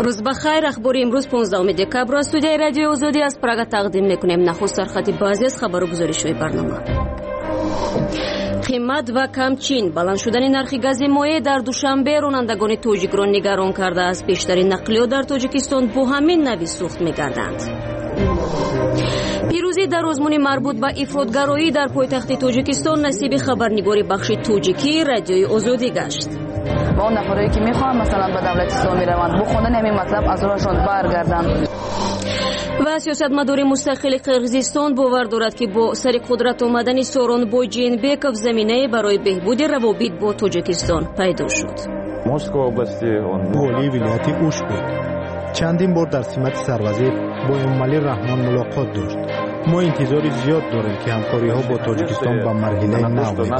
روز بخیر. اخبار امروز 15 دکبر از استودیوی رادیو آزادی از پراگ تقدیم میکنیم. نخست سرخط بعضی از خبرگزاری‌های برنامه. قیمت و کمچین بلند شدن نرخ گاز مایع در دوشنبه رانندگان تاجیک را نگران کرده است. بیشترین نقلیات در تاجیکستان با همین نوع سوخت می‌گردند. پیروزی در آزمون مربوط به افراطگرایی در پایتخت تاجیکستان نصیب خبرنگار بخش تاجیکی رادیوی آزادی گشت. با اون نفرایی که میخوان مثلا به دولت اسلامی روند بخوندن همین مطلب از روشون برگردن. و سیاستمدار مستقل قرقیزستان باور دارد که با سر قدرت آمدن سورونبای جینبکov زمینه برای بهبود روابط با تاجیکستان پیدا شد. والی ولایت اوش بود. چندین بار در سمت سروزیر با امامعلی رحمان ملاقات داشت. ما انتظار زیاد داریم که همکاری ها با تاجیکستان به مرحله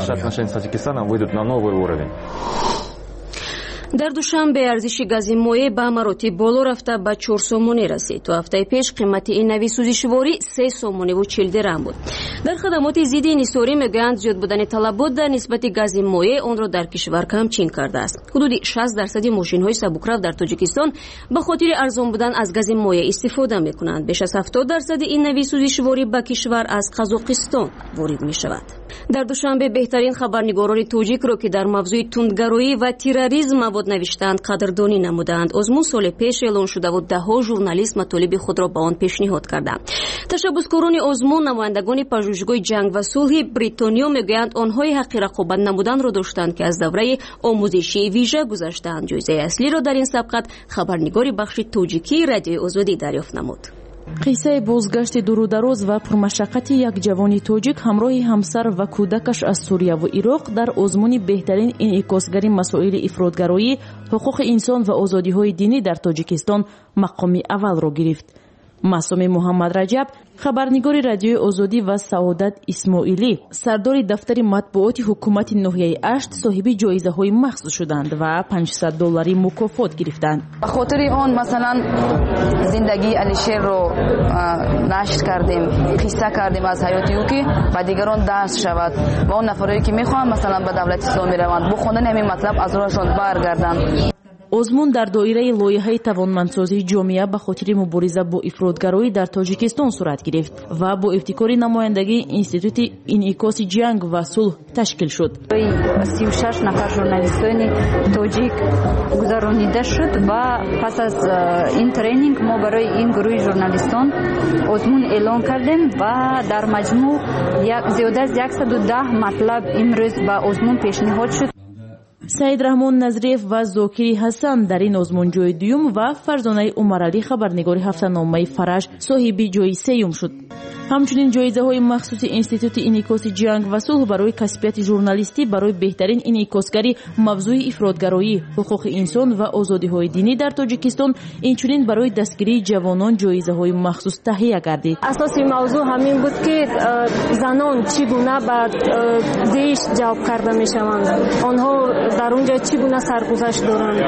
نو در دوشنبه ارزش گاز مایع به مراتب بالا رفته به 4 سومونی رسید. تو هفته پیش قیمت این نوع سوزشواری 3 سومونی و 40 درهم بود. در خدمات ضد انحصاری میگویند زیاد بودن طلبات در نسبت گاز مایع آن را در کشور کمچین کرده است. حدود 60% ماشین‌های سبکرو در تاجیکستان به خاطر ارزان بودن از گاز مایع استفاده می‌کنند. بیش از 70% این نوع سوزشواری به کشور از قزاقستان وارد می‌شود. در دوشنبه بهترین خبرنگاران تاجیک را که در موضوع تندگرایی و تروریسم مواد نوشتند قدردانی نمودند. آزمون سال پیش اعلان شده و ده‌ها ژورنالیست مطالب خود را به آن پیشنهاد کردند. تشبثکاران آزمون نمایندگان پژوهشگاه جنگ و صلح بریتانیا میگویند آنهای حق رقابت نمودن را داشتند که از دوره آموزشی ویژه گذشتند. جایزه اصلی را در این سبقت خبرنگار بخش تاجیکی رادیو آزادی دریافت نمود. قصه بازگشت دور و دراز و پرمشقت یک جوان تاجیک همراه همسر و کودکش از سوریه و عراق در آزمون بهترین انعکاسگری مسائل افراطگرایی، حقوق انسان و آزادی‌های دینی در تاجیکستان مقام اول را گرفت. معصوم محمد رجب، خبرنگار رادیو آزادی و سعادت اسماعیلی، سردار دفتر مطبوعات حکومت ناحیه اشت صاحب جایزه‌های مخصوص شدند و $500 مکافات گرفتند. به خاطر اون مثلا زندگی علیشیر رو نشر کردیم، قصه کردیم از حیاتی او که به دیگران درس شود و اون نفرایی که میخوان مثلا به دولت اسلامی روند بخوندن همین مطلب از روشون برگردن. آزمون در دایره لایحه توانمندسازی جامعه به خاطر مبارزه با افراطگرایی در تاجیکستان صورت گرفت و با ابتکار نمایندگی انستیتوت انعکاس جنگ و صلح تشکیل شد. 36 نفر ژورنالیستان تاجیک گذرانیده شد و پس از این ترینینگ ما برای این گروه ژورنالیستان آزمون اعلان کردیم و در مجموع زیاده از 110 مطلب امروز به آزمون پیشنهاد شد. سعید رحمان نظریف و زاکری حسن در این آزمون جای دوم و فرزانه عمرعلی خبرنگار هفته‌نامه فرج صاحب جای سوم شد. همچنین جایزه‌های مخصوص انستیتوت انعکاس جنگ و صلح برای کسبیت ژورنالیستی برای بهترین انعکاسگری موضوع افراطگرایی، حقوق انسان و آزادی‌های دینی در تاجیکستان، اینچنین برای دستگیری جوانان جایزه‌های مخصوص تهیه گردید. اساسی موضوع همین بود که زنان چگونه به زیش جواب کرده می‌شوند، آنها در اونجا چگونه سرگذشت دارند.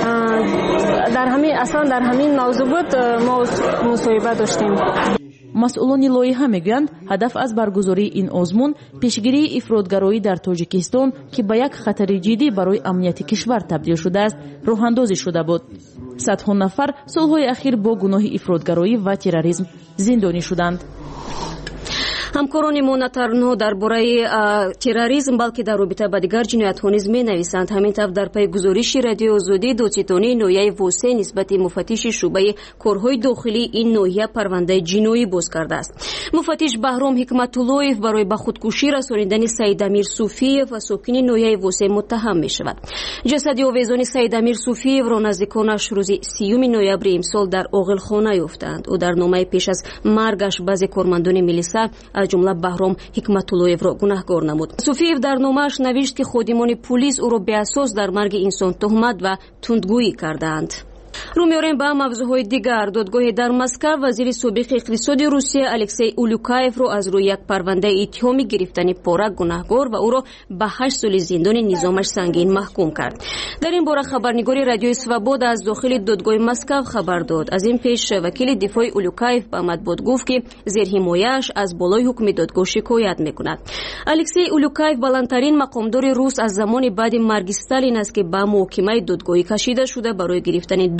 در همین موضوع بود ما مصاحبه داشتیم. مسئولان لایحه میگویند هدف از برگزاری این آزمون پیشگیری افراطگرایی در تاجیکستان که به یک خطر جدی برای امنیت کشور تبدیل شده است راه اندازی شده بود. صدها نفر سالهای اخیر با گناه افراطگرایی و تروریسم زندانی شدند. همکاران ما نه تنها درباره تروریسم بلکه در رابطه با دیگر جنایت‌ها نیز می‌نویسند. همین طور در پی گزارش رادیو آزادی دادستانی ناحیه وسه نسبت مفتش شعبه کارهای داخلی این ناحیه پرونده جنایی باز کرده است. مفتش بهرام حکمت‌اللهیف برای به خودکشی رسانیدن سید امیر صوفی‌یف و ساکن ناحیه وسه متهم می‌شود. جسد آویزان سید امیر صوفی‌یف را نزدیکانش روز 30 نوامبر امسال در عاقلخانه یافتند. او در نامه پیش از مرگش بعضی کارمندان ملیسا از جمله بهرام حکمت‌اللهیف را گناهکار نمود. صوفی‌یف در نامه‌اش نوشت که خادمان پلیس او را به اساس در مرگ انسان تهمت و تندگویی کردند. رو میاریم به موضوعهای دیگر. دادگاه در مسکو وزیر سابق اقتصاد روسیه الکسی اولوکایف را از روی یک پرونده اتهامی گرفتن پاره گناهکار و او را به 8 سال زندان نظامش سنگین محکوم کرد. در این باره خبرنگار رادیو سوابود از داخل دادگاه مسکو خبر داد. از این پیش وکیل دفاع اولوکایف به مطبوعات گفت که زیر حمایه‌اش از بالای حکم دادگاه شکایت میکند. الکسی اولوکایف بلندترین مقامدار روس از زمان بعد مرگ استالین است که به محکمه دادگاهی کشیده شده برای گرفتن 2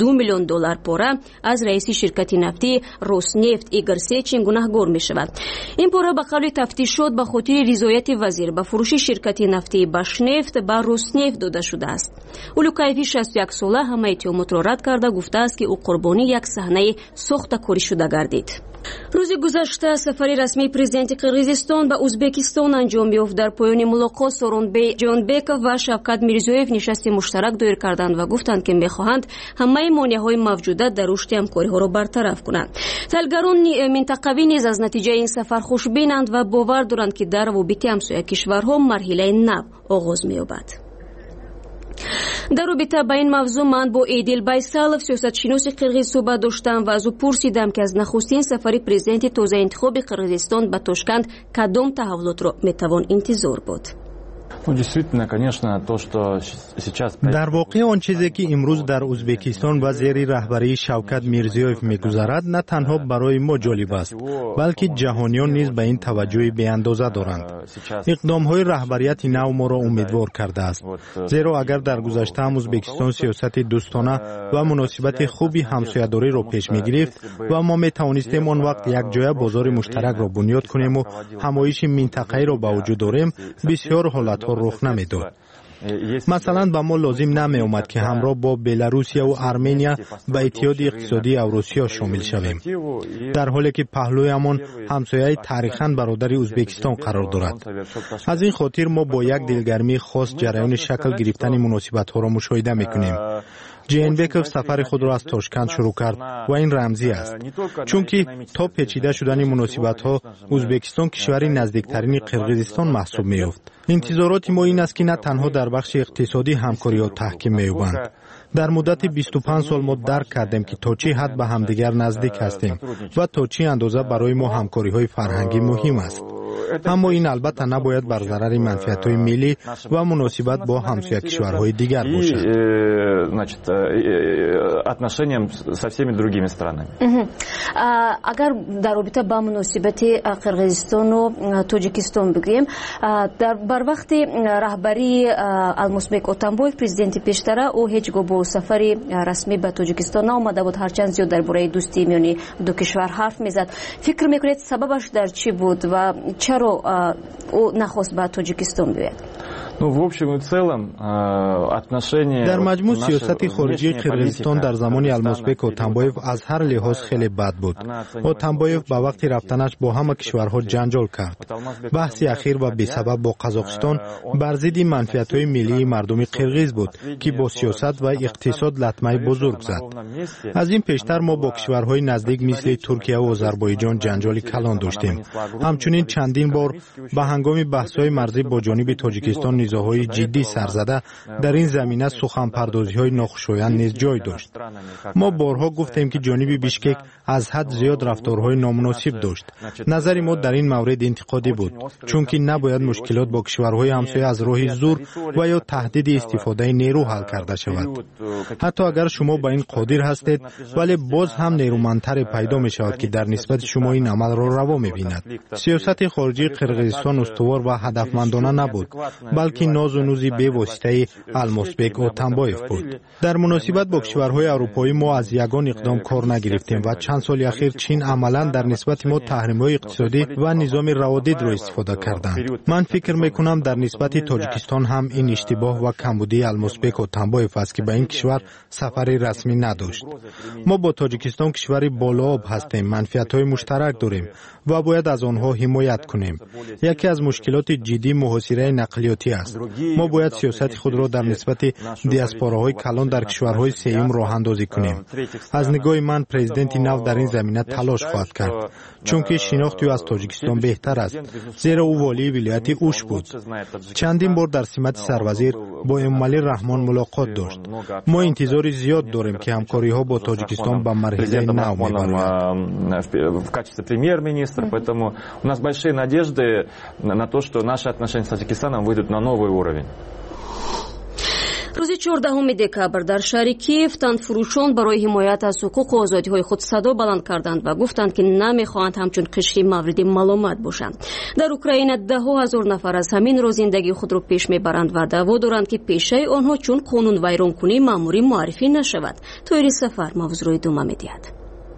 $2 میلیون پاره از رئیس شرکت نفتی روسنفت ایگور سیچین گناهگار می شود. این پاره به قول تفتیش شد به خاطر رضایت وزیر به فروش شرکت نفتی باشنفت به روسنفت داده شده است. اولوکایفی 61 ساله همه اتهامات را رد کرده گفته است که او قربانی یک صحنه ساخته‌کاری شده گردید. روز گذشته سفر رسمی پرزیدنت قرقیزستان به ازبکستان انجام یافت. در پایان ملاقات سورونبای جانبکov و شوکت میرزیویف نشست مشترک دایر کردند و گفتند که می‌خواهند همه مانع‌های موجوده در رشد همکاری‌ها را برطرف کنند. تحلیلگران منطقوی نیز از نتیجه این سفر خوشبینند و باور دارند که در روابط همسایه کشورها مرحله نو آغاز می‌یابد. در رابطه با این موضوع من با ایدیل байсалов سیاستشناس قرقیز صحبت داشتم و از او پرسیدم که از نخستین سفر پرزیدنت تازه انتخاب قرقیزستان به تاشکند کدام تحولات را میتوان انتظار بود؟ در واقع آن چیزی که امروز در ازبکستان و زیر رهبری شوکت میرزیویف میگذرد نه تنها برای ما جالب است بلکه جهانیان نیز به این توجه بی اندازه دارند. اقدام‌های رهبریت نو ما را امیدوار کرده است، زیرا اگر در گذشته هم ازبکستان سیاست دوستانه و مناسبت خوبی همسایه‌داری را پیش می‌گرفت و ما می‌توانستیم آن وقت یک جای بازار مشترک را بنیاد کنیم و همایش منطقه‌ای را به وجود آوریم، بسیار حالت‌ها رخ نمی‌داد. مثلا به ما لازم نمی اومد که همراه با بلاروسیا و ارمنیا به اتحاد اقتصادی اوراسیا شامل شویم، در حالی که پهلویمان همسایه تاریخاً برادر ازبکستان قرار دارد. از این خاطر ما با یک دلگرمی خاص جریان شکل گرفتن مناسبت‌ها را مشاهده می‌کنیم. جینبکov سفر خود را از تاشکند شروع کرد و این رمزی است، چون که تا پیچیده شدن مناسبت‌ها ازبکستان کشوری نزدیکترین قرقیزستان محسوب می‌یافت. انتظارات ما این است که نه تنها در بخش اقتصادی همکاری‌ها تحکیم می‌یابند. در مدت 25 سال ما درک کردیم که تا چه حد به همدیگر نزدیک هستیم و تا چه اندازه برای ما همکاری‌های فرهنگی مهم است. اما این البته نباید بر ضرر منفعت‌های ملی و مناسبت با همسایه کشورهای دیگر باشد. اگر در رابطه با مناسبت قرقیزستان و تاجیکستان بگوییم، بر وقت رهبری المازبек اتنبایف پرزیدنت پیشتر او هیچگاه با سفر رسمی به تاجیکستان نآمده بود، هرچند زیاد درباره دوستی میان دو کشور حرف میزد. فکر میکنید سببش در چی بود و چرا او نخواست به تاجیکستان بیاید؟ در مجموع سیاست خارجی قرقیزستان در زمان المازبek اتنبایف از هر لحاظ خیلی بد بود. اتنبایف با وقتی رفتنش با همه کشورها جنجال کرد. بحث اخیر و بی‌سبب با قزاقستان بر ضد منفعت‌های ملی مردم قرقیز بود که با سیاست و اقتصاد لطمه بزرگ زد. از این پیشتر ما با کشورهای نزدیک مثل ترکیه و آذربایجان جنجال کلان داشتیم. همچنین چندین بار به هنگام بحث‌های مرزی با جانب تاجیکستان نیزه‌های جدی سرزده در این زمینه سخن‌پردازی‌های ناخوشایند نیز جای داشت. ما بارها گفتیم که جانب بیشکک از حد زیاد رفتارهای نامناسب داشت. نظر ما در این مورد انتقادی بود، چون که نباید مشکلات با کشورهای همسایه از راه زور و یا تهدید استفاده نیرو حل کرده شود. حتی اگر شما به این قادر هستید، ولی باز هم نیرومندتر پیدا می شود که در نسبت شما این عمل را روا می بیند. سیاست خارجی قرقیزستان استوار و هدفمندانه نبود، بلکه ناز و نوزی به واسطه المازبek اتنبایف بود. در مناسبت با کشورهای اروپایی ما از یگان اقدام کار نگرفتیم و چند سال اخیر چین عملاً در نسبت ما تحریم‌های اقتصادی و نظام روادید را استفاده کردند. من فکر می‌کنم در نسبت تاجیکستان هم این اشتباه و کمبودی المازبek اتنبایف است که به این کشور سفر رسمی نداشت. ما با تاجیکستان کشوری بالآب هستیم، منفعت‌های مشترک داریم و باید از آنها حمایت کنیم. یکی از مشکلات جدی محاصره نقلیاتی است. ما باید سیاست خود را در نسبت دیاسپوراهای کلان در کشورهای سوم راه اندازی کنیم. از نگاه من پرزیدنت نو در این زمینه تلاش خواهد کرد، چون که شناخت او از تاجیکستان بهتر است، زیرا او والی ولایت اوش بود. چندین بار در سمت سروزیر با امامعلی رحمان ملاقات داشت. ما انتظار زیاد داریم که همکاری‌ها با تاجیکستان به مرحله نو می‌برد. В качестве премьер-министра, поэтому у нас большие надежды на то, что наши отношения с Таджикистаном выйдут на новый уровень. روز 14 دکبر در شهر کیف تنفروشان برای حمایت از حقوق و آزادی‌های خود صدا بلند کردند و گفتند که نمی‌خواهند همچون قشری مورد ملامت باشند. در اوکراین ده‌ها هزار نفر از همین رو زندگی خود را پیش میبرند و دعوا دارند که پیشه آنها چون قانون ویرانکنی مأموری معرفی نشود. تویری سفر موضوع ادامه می‌دهد.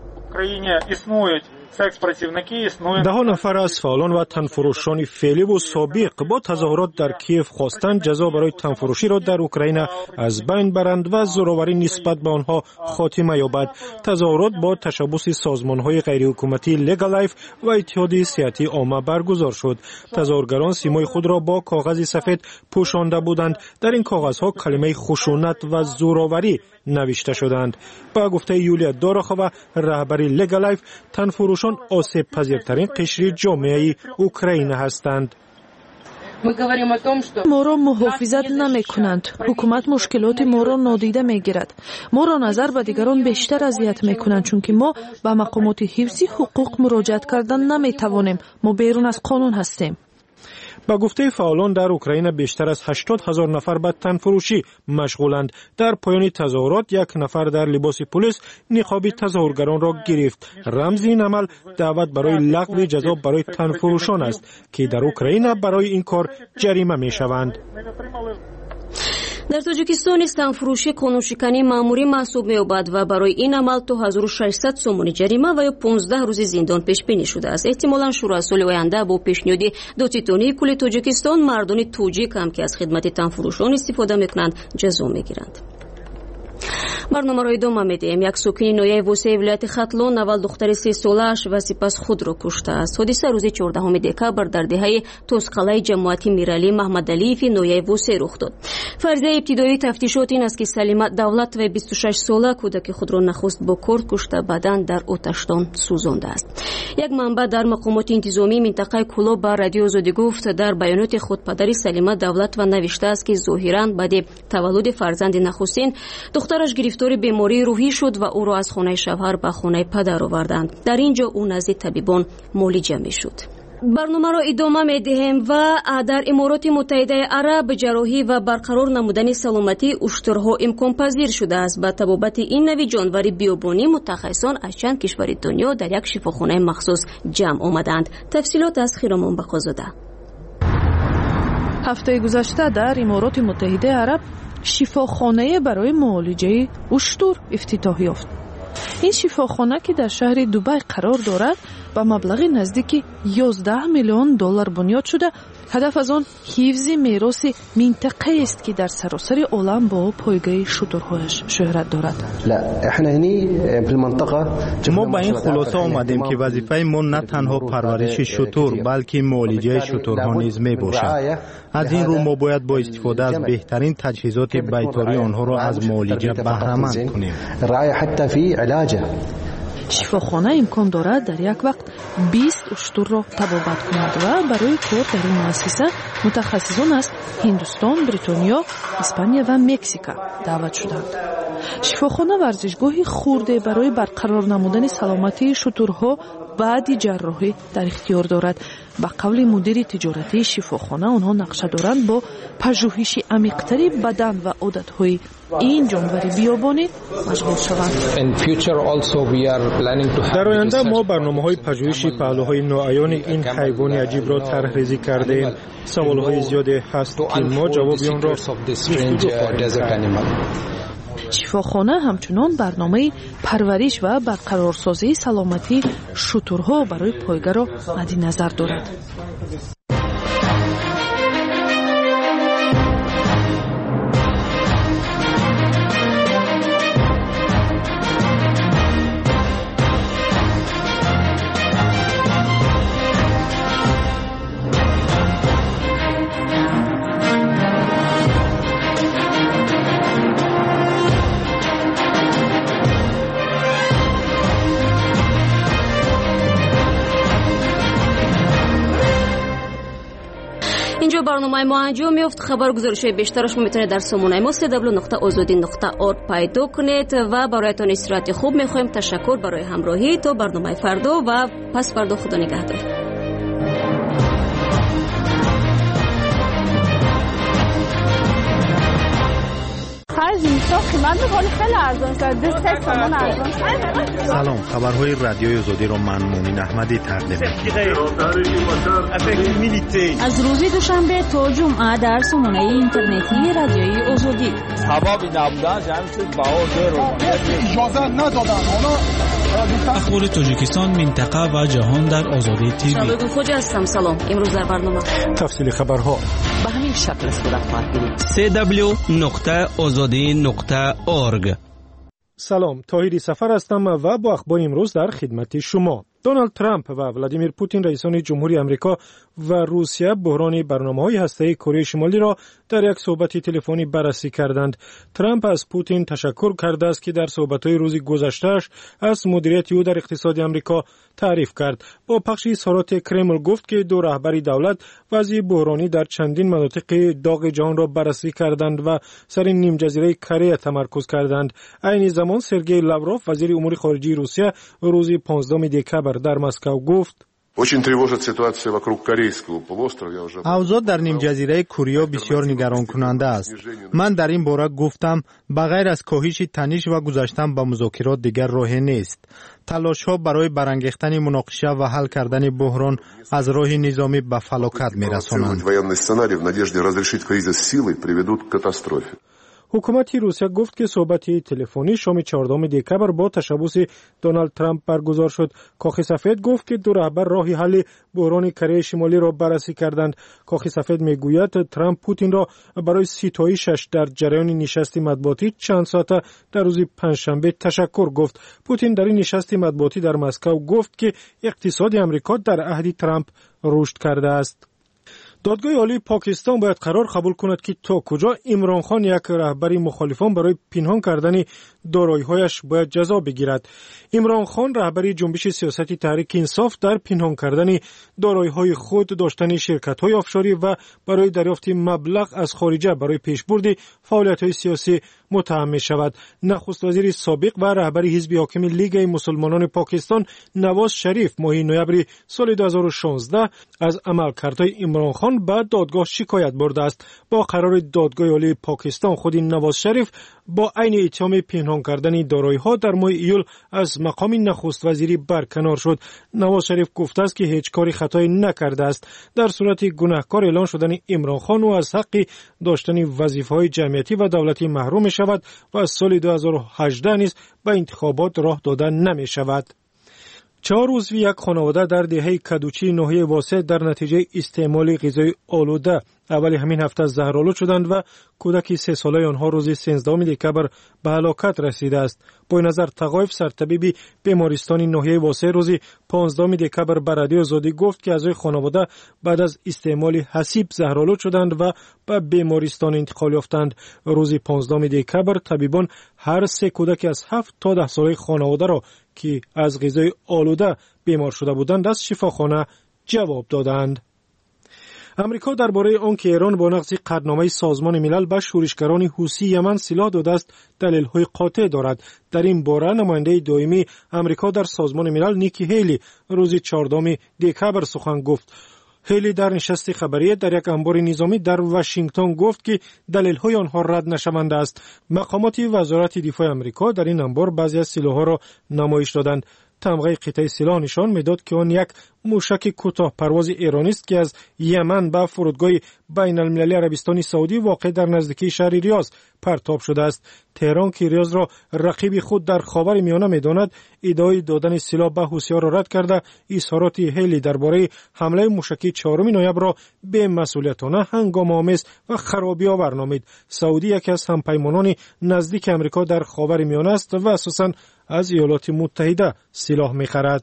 ده نفر از فعالان و تنفروشان فعلی و سابق با تظاهرات در کیف خواستند جزا برای تنفروشی را در اوکراین از بین برند و زورآوری نسبت به آنها خاتمه یابد. تظاهرات با تشبث سازمان‌های غیرحکومتی لگالایف و اتحاد صحتی عامه برگزار شد. تظاهرگران سیمای خود را با کاغذ سفید پوشانده بودند. در این کاغذها کلمه خشونت و زورآوری نوشته شدند. با گفته یولیا داراخوا رهبر لگالایف، تنفروشان آسیب پذیرترین قشر جامعه اوکراین هستند. ما را محافظت نمی کنند. حکومت مشکلات ما را نادیده می گیرد. ما را نظر به دیگران بیشتر اذیت می کنند چون که ما به مقامات حفظ حقوق مراجعت کردن نمی توانیم. ما بیرون از قانون هستیم. با گفته فعالان در اوکراین بیشتر از 80,000 نفر به تنفروشی مشغولند. در پایان تظاهرات یک نفر در لباس پلیس نقاب تظاهرگران را گرفت. رمز این عمل دعوت برای لغو جزا برای تنفروشان است که در اوکراین برای این کار جریمه می شوند. در تاجیکستان تنفروشی قانونشکنی مأموری محسوب می‌یابد و برای این عمل تا 1600 سومون جریمه و یا 15 روز زندان پیش بینی شده است. احتمالاً شورای سال آینده با پیشنهاد دادستانی کل تاجیکستان مردان توجیک هم که از خدمت تنفروشان استفاده می‌کنند جزا می‌گیرند. برنامه را ادامه می‌دهیم. یک ساکن نویای وسه ولایت ختلون اول دختر 3 ساله‌اش و سپس خود را کشته است. حادثه روز 14 دکبر در دهه توسقلای جماعتی میرالی محمد علیف نویای وسه رخ داد. فرضیه ابتدایی تفتیشات این است که سلیمه دولت و 26 ساله کودک خود را نخست با کورد کشته بعداً در آتشدان سوزانده است. یک منبع در مقامات انتظامی منطقه کلو با رادیو آزادی گفت در بیانات خود پدر سلیمه دولت و نوشته است که ظاهراً بعد تولد فرزند نخستین دخترش گرفتار بیماری روحی شد و او را از خانه شوهر به خانه پدر آوردند. در اینجا او نزد طبیبان معالجه می‌شد. برنامه را ادامه می‌دهیم و در امارات متحده عرب جراحی و برقرار نمودن سلامتی اشترها امکان پذیر شده است. با طبابت این نوع جانور بیابانی متخصصان از چند کشور دنیا در یک شفاخانه مخصوص جمع آمدند. تفصیلات از خیرمان بقازاده. هفته گذشته در امارات متحده عرب شفاخانه برای معالجه اشتر افتتاح یافت. این شفاخانه که در شهر دوبای قرار دارد با مبلغ نزدیک 11 میلیون دلار بنیاد شده. هدف از آن حفظ میراث منطقه است که در سراسر عالم با پایگاه شترهایش شهرت دارد. ما با این خلاصه آمدیم که وظیفه ما نه تنها پرورش شتر بلکه معالجه شترها نیز می باشد. از این رو ما باید با استفاده از بهترین تجهیزات بیطاری آنها را از معالجه بهره مند کنیم. شفاخانه امکان دارد در یک وقت 20 اشتر را طبابت کند و برای کار در این مؤسسه متخصصان از هندوستان، بریتانیا، اسپانیا و مکزیک دعوت شدند. شفاخانه ورزشگاهی خرد برای برقرار نمودن سلامتی شترها بعد جراحی در اختیار دارد. با قول مدیر تجارتی شفاخانه آنها نقشه دارند با پژوهش عمیق‌تری بدن و عادت‌های این جانور بیابانی مشغول شوند. در آینده ما برنامه‌های پژوهش پهلوهای نوعیان این حیوان عجیب را طرح‌ریزی کردیم. سوال‌های زیادی هست که ما جواب آن را شفاخانه همچنان برنامه پرورش و برقرارسازی سلامتی شترها برای پایگاه را مد نظر دارد. اینجا برنامه ما انجام یافت. خبر گزارش بیشترش میتونید در سامانه ما www.azadi.org پیدا کنید و برایتان استراحت خوب میخوایم. تشکر برای همراهی. تا برنامه فردا و پس فردا خدا نگهدار. خیلی ارزان شد. 23 تومان ارزان شد. سلام، خبرهای رادیوی آزادی را من مؤمن احمدی تقدیم می‌کنم. از روز دوشنبه تا جمعه در سامانه اینترنتی رادیوی آزادی. ثوابی نبودن جمع شد بهار اجازه ندادن. اخبار تاجیکستان، منطقه و جهان در آزادی تیوی. شبکه خوجا هستم. سلام. امروز در برنامه تفصیل خبرها به همین شکل صورت خواهد گرفت. www.azadi.org. سلام، طاهری سفر هستم و با اخبار امروز در خدمت شما. دونالد ترامپ و ولادیمیر پوتین رئیسان جمهوری آمریکا و روسیه بحران برنامه‌های هسته‌ای کره شمالی را در یک صحبت تلفنی بررسی کردند. ترامپ از پوتین تشکر کرده است که در صحبت‌های روز گذشته‌اش از مدیریت او در اقتصاد آمریکا تعریف کرد. با پخش اظهارات کرمل گفت که دو رهبر دولت وضع بحرانی در چندین مناطق داغ جهان را بررسی کردند و سر نیم جزیره کره تمرکز کردند. عین زمان سرگئی لاوروف وزیر امور خارجه روسیه روز 15 دکبر در مسکو گفت اوضاع در نیم جزیره کره بسیار نگران کننده است. من در این باره گفتم بغیر از کاهش تنش و گذاشتن به مذاکرات دیگر راهی نیست. تلاش‌ها برای برانگیختن مناقشه و حل کردن بحران از راه نظامی به فلاکت می‌رسانند. حکومت روسیه گفت که صحبت تلفنی شام 14 دکبر با تشبث دونالد ترامپ برگزار شد. کاخ سفید گفت که دو رهبر راه حل بحران کره شمالی را بررسی کردند. کاخ سفید میگوید ترامپ پوتین را برای ستایشش در جریان نشست مطبوعاتی چند ساعته در روز پنجشنبه تشکر گفت. پوتین در این نشست مطبوعاتی در مسکو گفت که اقتصاد آمریکا در عهد ترامپ رشد کرده است. دادگاه عالی پاکستان باید قرار قبول کند که تا کجا عمران خان یک رهبر مخالفان برای پنهان کردن دارایی‌هایش باید جزا بگیرد. عمران خان رهبر جنبش سیاستی تحریک انصاف در پنهان کردن دارایی‌های خود، داشتن شرکت‌های آفشوری و برای دریافت مبلغ از خارجه برای پیشبرد فعالیت‌های سیاسی متهم می‌شود. نخست وزیر سابق و رهبر حزب حاکم لیگ مسلمانان پاکستان نواز شریف ماه نوامبر سال 2016 از عملکردهای عمران خان به دادگاه شکایت برده است. با قرار دادگاه عالی پاکستان خود نواز شریف با عین اتهام پنهان کردن دارایی‌ها در ماه ایول از مقام نخست وزیری برکنار شد. نواز شریف گفته است که هیچ کاری خطایی نکرده است. در صورت گناهکار اعلان شدن عمران خان و از حق داشتن وظیفه‌های جمعیتی و دولتی محروم شود و از سال 2018 نیز به انتخابات راه داده نمی شود. 4 عضو یک خانواده در دهه کدوچی ناحیه واسط در نتیجه استعمال غذای آلوده اول همین هفته زهرآلود شدند و کودک 3 ساله آنها روز 13 دکبر به هلاکت رسیده است. با نظر تقایف سرطبیب بیمارستان ناحیه واسط روز 15 دکبر به رادیو آزادی گفت که اعضای خانواده بعد از استعمال حسیب زهرآلود شدند و به بیمارستان انتقال یافتند. روز 15 دکبر طبیبان هر 3 کودک از 7 تا 10 ساله خانواده را که از غذای آلوده بیمار شده بودند از شفاخانه جواب دادند. امریکا درباره آنکه ایران با نقض قطعنامه سازمان ملل به شورشگران حوثی یمن سلاح داده است دلیل‌های قاطع دارد. در این باره نماینده دائمی امریکا در سازمان ملل نیکی هیلی روز 14 دکبر سخن گفت. هیلی در نشست خبری در یک انبار نظامی در واشنگتن گفت که دلیل‌های آنها رد نشونده است. مقامات وزارت دفاع امریکا در این انبار بعضی از سلاح‌ها را نمایش دادند. تمغه قطعه سلاح نشان میداد که آن یک موشک کوتاه پرواز ایرانی است که از یمن به فرودگاه بین المللی عربستان سعودی واقع در نزدیکی شهر ریاض پرتاب شده است. تهران که ریاض را رقیب خود در خاور میانه میداند ادعای دادن سلاح به حوثی‌ها را رد کرده اظهارات هیلی درباره حمله موشکی 4 نوامبر را به مسئولیتانه هنگام‌آمیز و خرابی‌آور نامید. سعودی یکی از همپیمانان نزدیک امریکا در خاور میانه است و اساساً از ایالات متحده سلاح می‌خرد.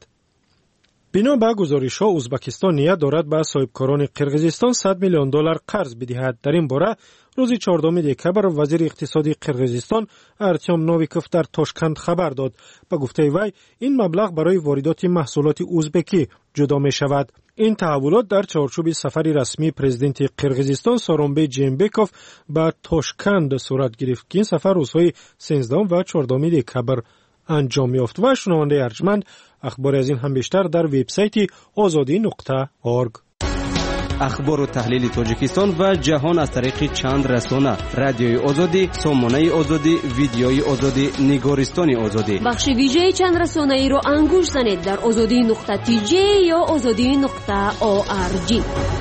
بنا به گزارش‌ها ازبکستان نیت دارد به صاحبکاران قرقیزستان $100 میلیون قرض بدهد. در این باره روز 14 دکبر وزیر اقتصادی قرقیزستان ارتیم نویکوف در تاشکند خبر داد. به گفته وی این مبلغ برای واردات محصولات ازبکی جدا می شود. این تحولات در چارچوب سفر رسمی پرزیدنت قرقیزستان سورونبای جینبکوف به تاشکند صورت گرفت که این سفر روزهای 13 و 14 دکبر انجام یافت. و شنونده ارجمند اخبار از این هم بیشتر در وبسایت azadi.org. اخبار و تحلیل تاجیکستان و جهان از طریق چند رسانه: رادیوی آزادی، سامانه آزادی، ویدیوی آزادی، نگارستان آزادی. بخش ویژه چند رسانه‌ای رو انگوش زنید در azadi.tj یا azadi.org.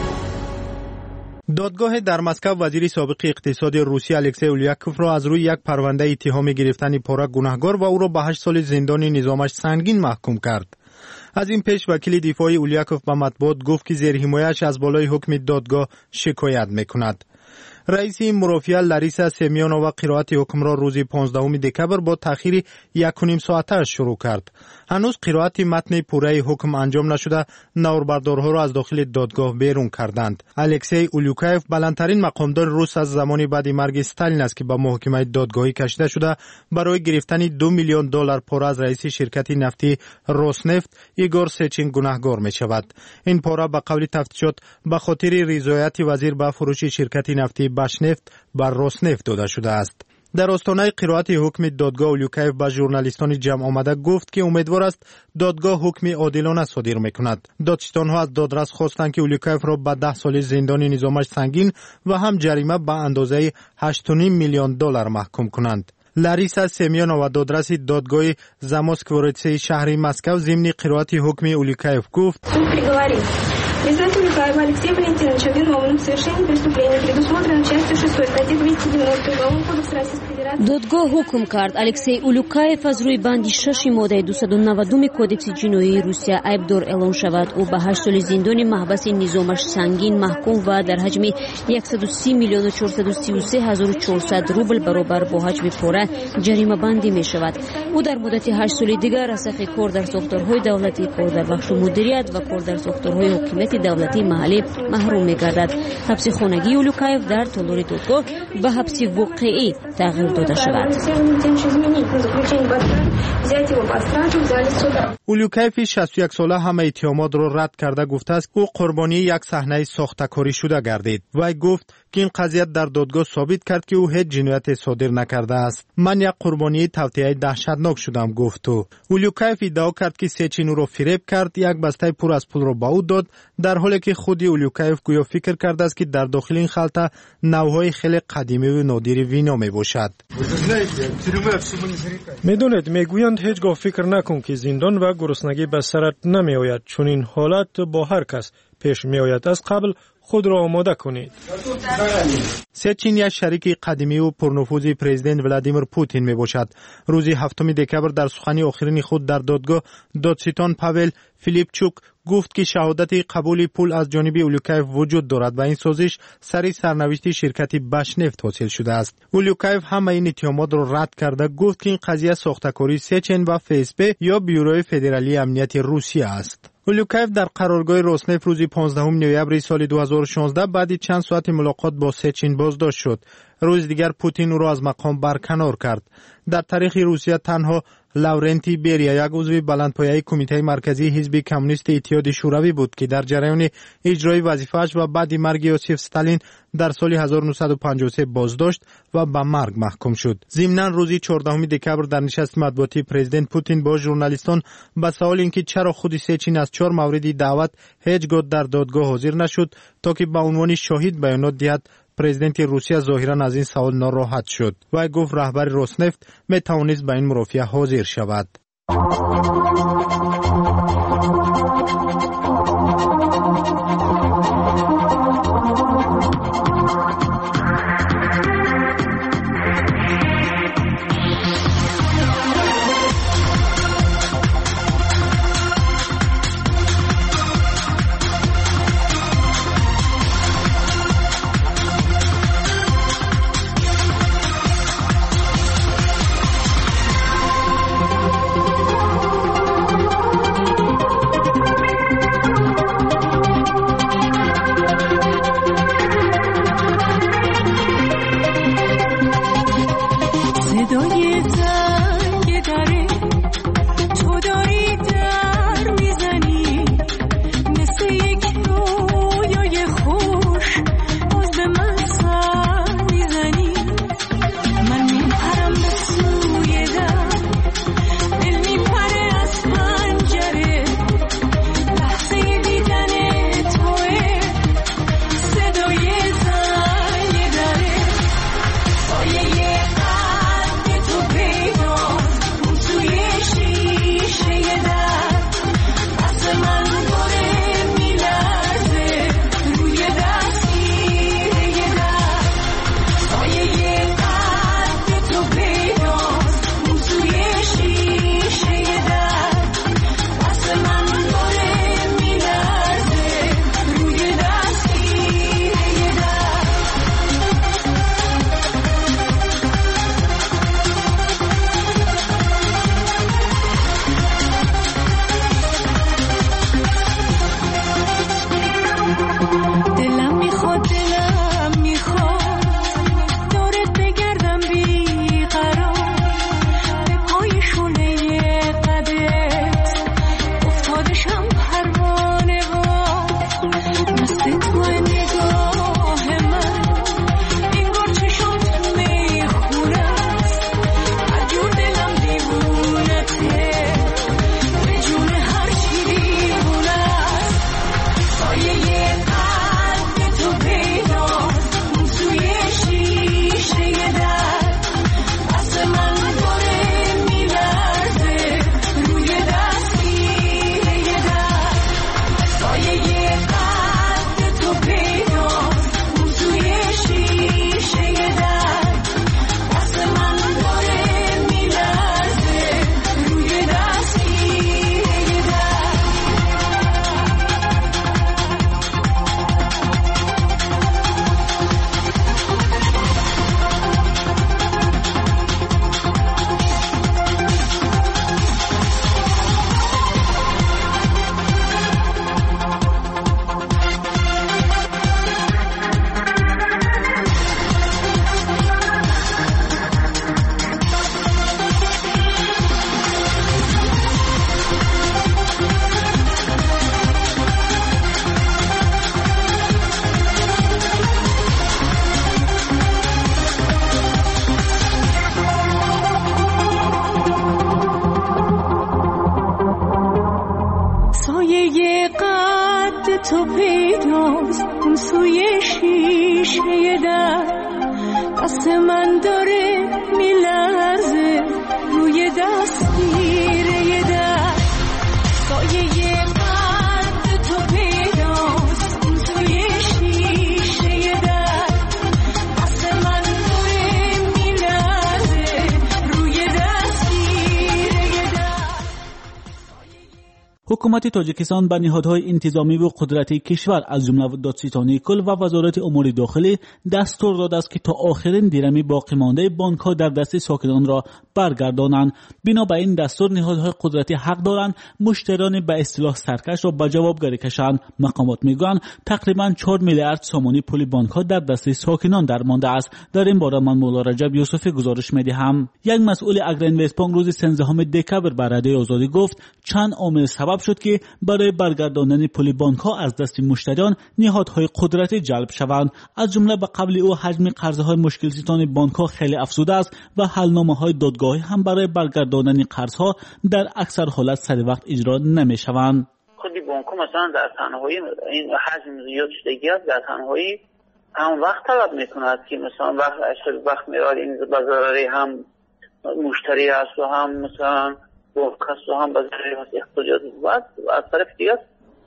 دادگاه در مسکو وزیر سابق اقتصاد روسیه الکسی اولیاکوف را از روی یک پرونده اتهام گرفتن پاره گناهکار و او را به 8 سال زندان نظامش سنگین محکوم کرد. از این پیش وکیل دفاعی اولیاکوف به مطبوعات گفت که زیر حمایتش از بالای حکم دادگاه شکایت میکند. رئیس مرافعه لاریسا سمیونووا قرائت حکم را روز 15 دکبر با تأخیر 1.5 ساعته شروع کرد. هنوز قرائت متن پوره حکم انجام نشده، نوربردارها را از داخل دادگاه بیرون کردند. الکسی اولیاکوف بلندترین مقامدار روس از زمان بعد مرگ استالین است که به محکمه دادگاهی کشیده شده برای گرفتن $2 میلیون پاره از رئیس شرکت نفتی روسنفت ایگور سچین گناهکار می شود. این پاره به قول تفتیشات به خاطر رضایت وزیر به فروش شرکت نفتی باشنفت بر روسنفت داده شده است. در آستانه قرائت حکم دادگاه اولیاکوف به ژورنالیستان جمع آمده گفت که امیدوار است دادگاه حکم عادلانه صادر میکند. دادستان‌ها از دادرس خواستند که اولیاکوف را به 10 سال زندان نظامش سنگین و هم جریمه به اندازه $8.5 میلیون محکوم کنند. لاریسا سمیونووا دادرس دادگاه زاموسکوریتسی شهر مسکو ضمن قرائت حکم اولیاکوف گفت: Признать Улюкаева Алексея Валентиновича виновным в совершении преступления, предусмотренным частью 6 статьи 290 Уголовного кодекса Российской Федерации. دادگاه حکم کرد الکسی اولوکایف از روی بند 6 ماده 292 کودکس جنایی روسیه عیبدار اعلام شود. او به 8 سال زندان محبس نظامش سنگین محکوم و در حجم 130,433,400 روبل برابر با حجم پاره جریمه بندی می شود. او در مدت 8 سال دیگر از حق کار در ساختارهای دولتی، کار در بخش مدیریت و کار در ساختارهای حکومتی دولتی محلی محروم می گردد. حبس خانگی اولوکایف در تالار دادگاه به حبس واقعی تغییر داده شود. اولیاکوف 61 ساله همه اتهامات را رد کرده گفته است او قربانی یک صحنه ساخته‌کاری شده گردید. وی گفت که این قضیه در دادگاه ثابت کرد که او هیچ جنایتی صادر نکرده است. من یک قربانی توطئه دهشتناک شدم گفت او. اولیاکوف ادعا کرد که سچین او را فریب کرد، یک بسته پر از پول را به او داد، در حالی که خود اولیاکوف گویا فکر کرده است که در داخل این خلطه نوعهای خیلی قدیمی و نادر وینا می باشد. میدونید میگویند هیچگاه فکر نکن که زندان و گرسنگی به سرت نمی آید، چون این حالت با هر کس پیش می آید. از قبل خود را آماده کنید. سچین یک شریک قدیمی و پرنفوذ پرزیدنت ولادیمیر پوتین می باشد. روز 7 دکبر در سخنی آخرین خود در دادگاه دادستان پاول فیلیپچوک گفت که شهادت قبول پول از جانب اولیاکوف وجود دارد و این سازش سری سرنوشت شرکت باشنفت حاصل شده است. اولیاکوف همه این اتهامات را رد کرده گفت که این قضیه ساخته‌کاری سچین و FSB یا بیوروی فدرالی امنیت روسیه است. اولیاکوف در قرارگاه روسنفت روز 15 نوامبر سال 2016 بعد چند ساعت ملاقات با سچین بازداشت شد. روز دیگر پوتین او را از مقام برکنار کرد. در تاریخ روسیه تنها لاورنتی بریا یک عضو بلندپایه کمیته مرکزی حزب کمونیست اتحاد شوروی بود که در جریان اجرای وظیفه‌اش و بعد مرگ یوسف استالین در سال 1953 بازداشت و به مرگ محکوم شد. ضمناً روز 14 دکبر در نشست مطبوعاتی پرزیدنت پوتین با ژورنالیستان به سوال اینکه چرا خود سچین از 4 مورد دعوت هیچگاه در دادگاه حاضر نشد تا که به عنوان شاهد بیانات دهد، پرزیدنت روسیه ظاهراً از این سوال ناراحت شد و گفت رهبر روسنفت می توانست به این مرافعه حاضر شود. سوی شیشه در دست من داره میلرزه روی دستگیره در سایه قلب تو پیداست اون سوی شیشه در دست من داره میلرزه روی دستگیره در. حکومت تاجیکستان به نهادهای انتظامی و قدرتی کشور از جمله دادستانی کل و وزارت امور داخلی دستور داده است که تا آخرین درمی باقی مانده بانک‌ها در دست ساکنان را برگردانند. بنا به این دستور نهادهای قدرتی حق دارند مشتریان به اصطلاح سرکش را به جوابگری کشند. مقامات میگویند تقریبا 4 میلیارد سومانی پول بانک‌ها در دست ساکنان درمانده است. در این باره من مولا رجب یوسفی گزارش می‌دهم. یک مسئول اگرینوستبانک روز 13 دکبر به رادیوی آزادی گفت چند عامل سبب شد که برای برگرداندن پول بانک‌ها از دست مشتریان نهادهای قدرتی جلب شوند. از جمله به قبل او حجم قرض‌های مشکل ستان بانک‌ها خیلی افزوده است و حلنامه‌های دادگاهی هم برای برگرداندن قرض‌ها در اکثر حالت سر وقت اجرا نمی‌شوند. خودی بانک‌ها مثلا در تنهایی این حجم زیاد شدگی است، در تنهایی هم وقت طلب می‌کند که مثلا وقت می‌راد این بازاری هم مشتری است و هم مثلا کس هم به ضرورت احتیاجات بعد از طرف دیگر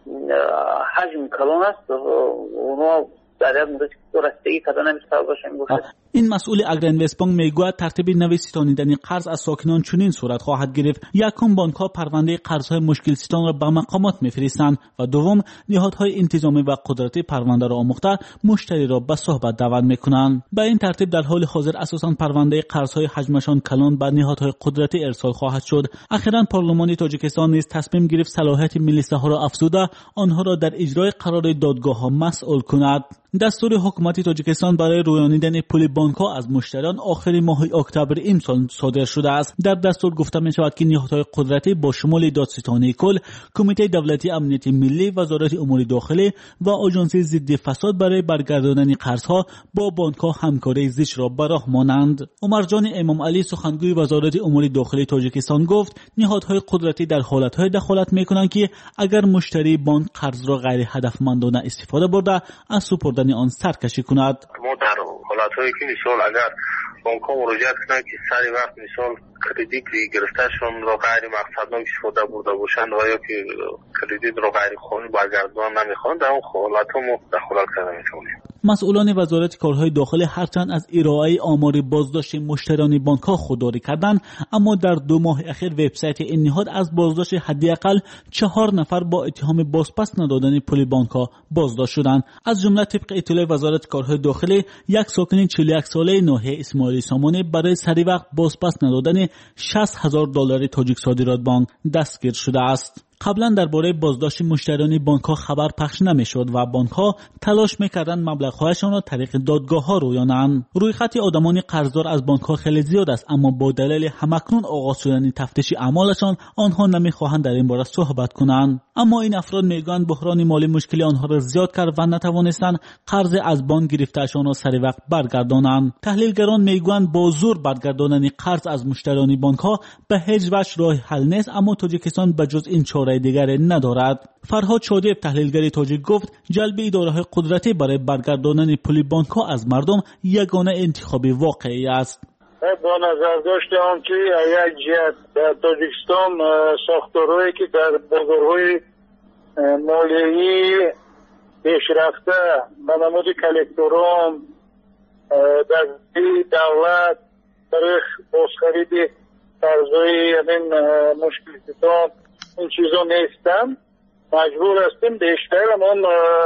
حجم کلان است و اونها در یک مورد رسیدگی کردن نمی‌تواند باشند. این مسئول اگرینوستبانک میگوید ترتیب نوی ستانیدن قرض از ساکنان چنین صورت خواهد گرفت: یکم بانک‌ها پرونده قرض‌های مشکل ستان را به مقامات می‌فرستند و دوم نهادهای انتظامی و قدرتی پرونده را آموخته مشتری را به صحبت دعوت می‌کنند. به این ترتیب در حال حاضر اساساً پرونده قرض‌های حجمشان کلان به نهادهای قدرتی ارسال خواهد شد. اخیراً پارلمان تاجیکستان نیز تصمیم گرفت صلاحیت ملیسه‌ها را افزوده آنها را در اجرای قرار دادگاه‌ها مسئول کند. دستور حکومت تاجیکستان برای رویانیدن پول بانک‌ها از مشتریان آخر ماه اکتبر امسال صادر شده است. در دستور گفته می‌شود که نهادهای قدرتی با شمول دادستانی کل، کمیته دولتی امنیت ملی، وزارت امور داخلی و آژانس ضد فساد برای برگرداندن قرض‌ها با بانک‌ها همکاری زیست را به راه مانند. عمرجان امام علی سخنگوی وزارت امور داخلی تاجیکستان گفت نهادهای قدرتی در حالت‌های دخالت می‌کنند که اگر مشتری بانک قرض را غیر هدفمندانه استفاده برده از سپردن آن سرکشی کند. ما در حالت‌هایی که مثال اگر بانک‌ها مراجعت کنند که سری وقت مثال کردیت گرفتهشون را غیر مقصدناک استفاده برده باشند و یا که کردیت را غیر قانونی برگرداندن نمی‌خواهند، در اون حالت‌ها ما دخالت کرده می‌توانیم. مسئولان وزارت کارهای داخلی هرچند از ارائه آمار بازداشت مشتریان بانک‌ها خودداری کردند، اما در 2 ماه اخیر وبسایت این نهاد از بازداشت حداقل 4 نفر با اتهام بازپس ندادن پول بانک‌ها بازداشت شدند. از جمله طبق اطلاع وزارت کارهای داخلی یک ساکن 41 ساله ناحیه اسماعیلی سامانی برای سری وقت بازپس ندادن $60,000 تاجیک صادرات بانک دستگیر شده است. قبلا درباره بازداشت مشتریان بانک‌ها خبر پخش نمی‌شد و بانک‌ها تلاش می‌کردند مبلغ‌هایشان را طریق دادگاه‌ها رویانند. روی خط آدمان قرضدار از بانک‌ها خیلی زیاد است، اما با دلیل همکنون آغاز شدن تفتیش اعمالشان آنها نمی‌خواهند در این باره صحبت کنند. اما این افراد میگویند بحران مالی مشکلی آنها را زیاد کرد و نتوانستند قرض از بانک گرفته‌شان را سری وقت برگردانند. تحلیلگران میگویند با زور برگرداندن قرض از مشتریان بانک‌ها به هیچ وجه راه حل نیست، اما تاجیکستان بجز این چاره دیگر ندارد. فرهاد شادیب تحلیلگر تاجیک گفت جلب اداره‌های قدرتی برای برگرداندن پول بانک‌ها از مردم یگانه انتخاب واقعی است. با نظر داشتم که یک جهت در تاجیکستان ساختارهایی که در بازارهای مالیایی پیشرفته به نمود کلکتوران در دولت برای بازخرید قرضهای مشکلاتان این چیزا نیستن، مجبور هستیم بیشتر همون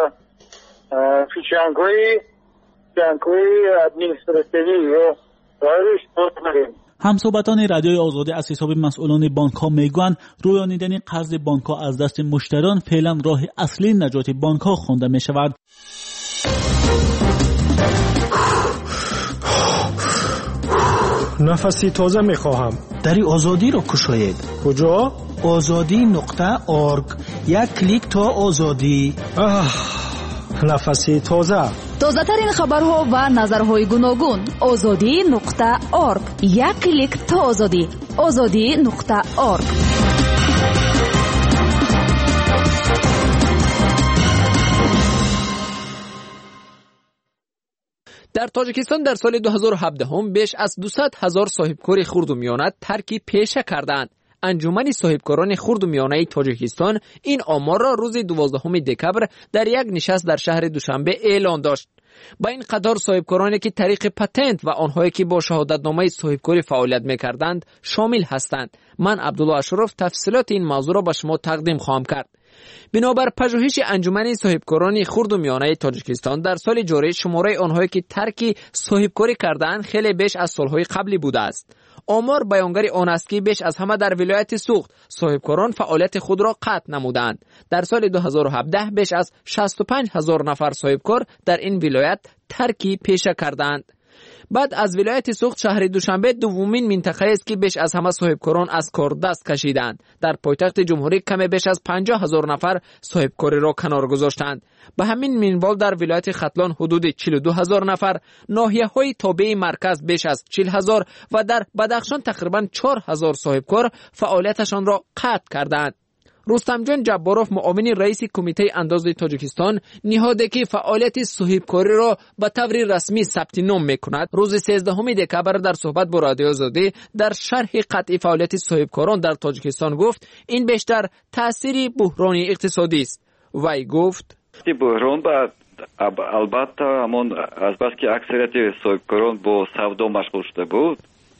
فیشنگ‌های ادمینستراتیوی یا دارش بریم. همصحبتان رادیوی آزادی از حساب مسئولان بانک‌ها میگویند رویانیدن قرض بانک‌ها از دست مشتریان فعلا راه اصلی نجات بانک‌ها خوانده می‌شود. نفسی تازه می‌خواهم. دری آزادی رو کشاید. کجا؟ azadi.org. یک کلیک تا آزادی. نفسی تازه. تازه‌ترین خبرها و نظرهای گوناگون. azadi.org. یک کلیک تا آزادی. azadi.org. در تاجیکستان در سال 2017 هم بیش از 200,000 صاحبکار خرد و میانه ترک پیشه کردند. انجمن صاحبکاران خرد و میانه تاجیکستان این آمار را روز 12 دکبر در یک نشست در شهر دوشنبه اعلان داشت. با این قطار صاحبکارانی که طریق پتنت و آنهایی که با شهادتنامه صاحبکاری فعالیت می‌کردند شامل هستند. من عبدالله اشرف تفصیلات این موضوع را به شما تقدیم خواهم کرد. بنابر پژوهش انجمن صاحبکاران خرد و میانه تاجیکستان در سال جاری شماره آنهایی که ترک صاحبکاری کردند خیلی بیش از سالهای قبلی بوده است. آمار بیانگر آن است که بیش از همه در ولایت سوخت صاحبکاران فعالیت خود را قطع نمودند. در سال 2017 بیش از 65,000 نفر صاحبکار در این ولایت ترک پیشه کردند. بعد از ولایت سوخت شهر دوشنبه دومین منطقه است که بیش از همه صاحبکاران از کار دست کشیدند. در پایتخت جمهوری کم بیش از 50,000 نفر صاحبکاری را کنار گذاشتند. به همین منوال در ولایت ختلان حدود 42,000 نفر، ناحیه‌های تابع مرکز بیش از 40,000 و در بدخشان تقریباً 4,000 صاحبکار فعالیتشان را قطع کردند. رستم جان جباروف معاون رئیس کمیته انداز تاجیکستان نهاده که فعالیت صاحبکاری را به طور رسمی ثبت نام می‌کند روز 13 دکبر در صحبت با رادیو آزادی در شرح قطع فعالیت صاحبکاران در تاجیکستان گفت این بیشتر تأثیر بحران اقتصادی است. وی گفت بحران بعد البته همون از بس که اکثریت صاحبکاران با سودا مشغول شده بود،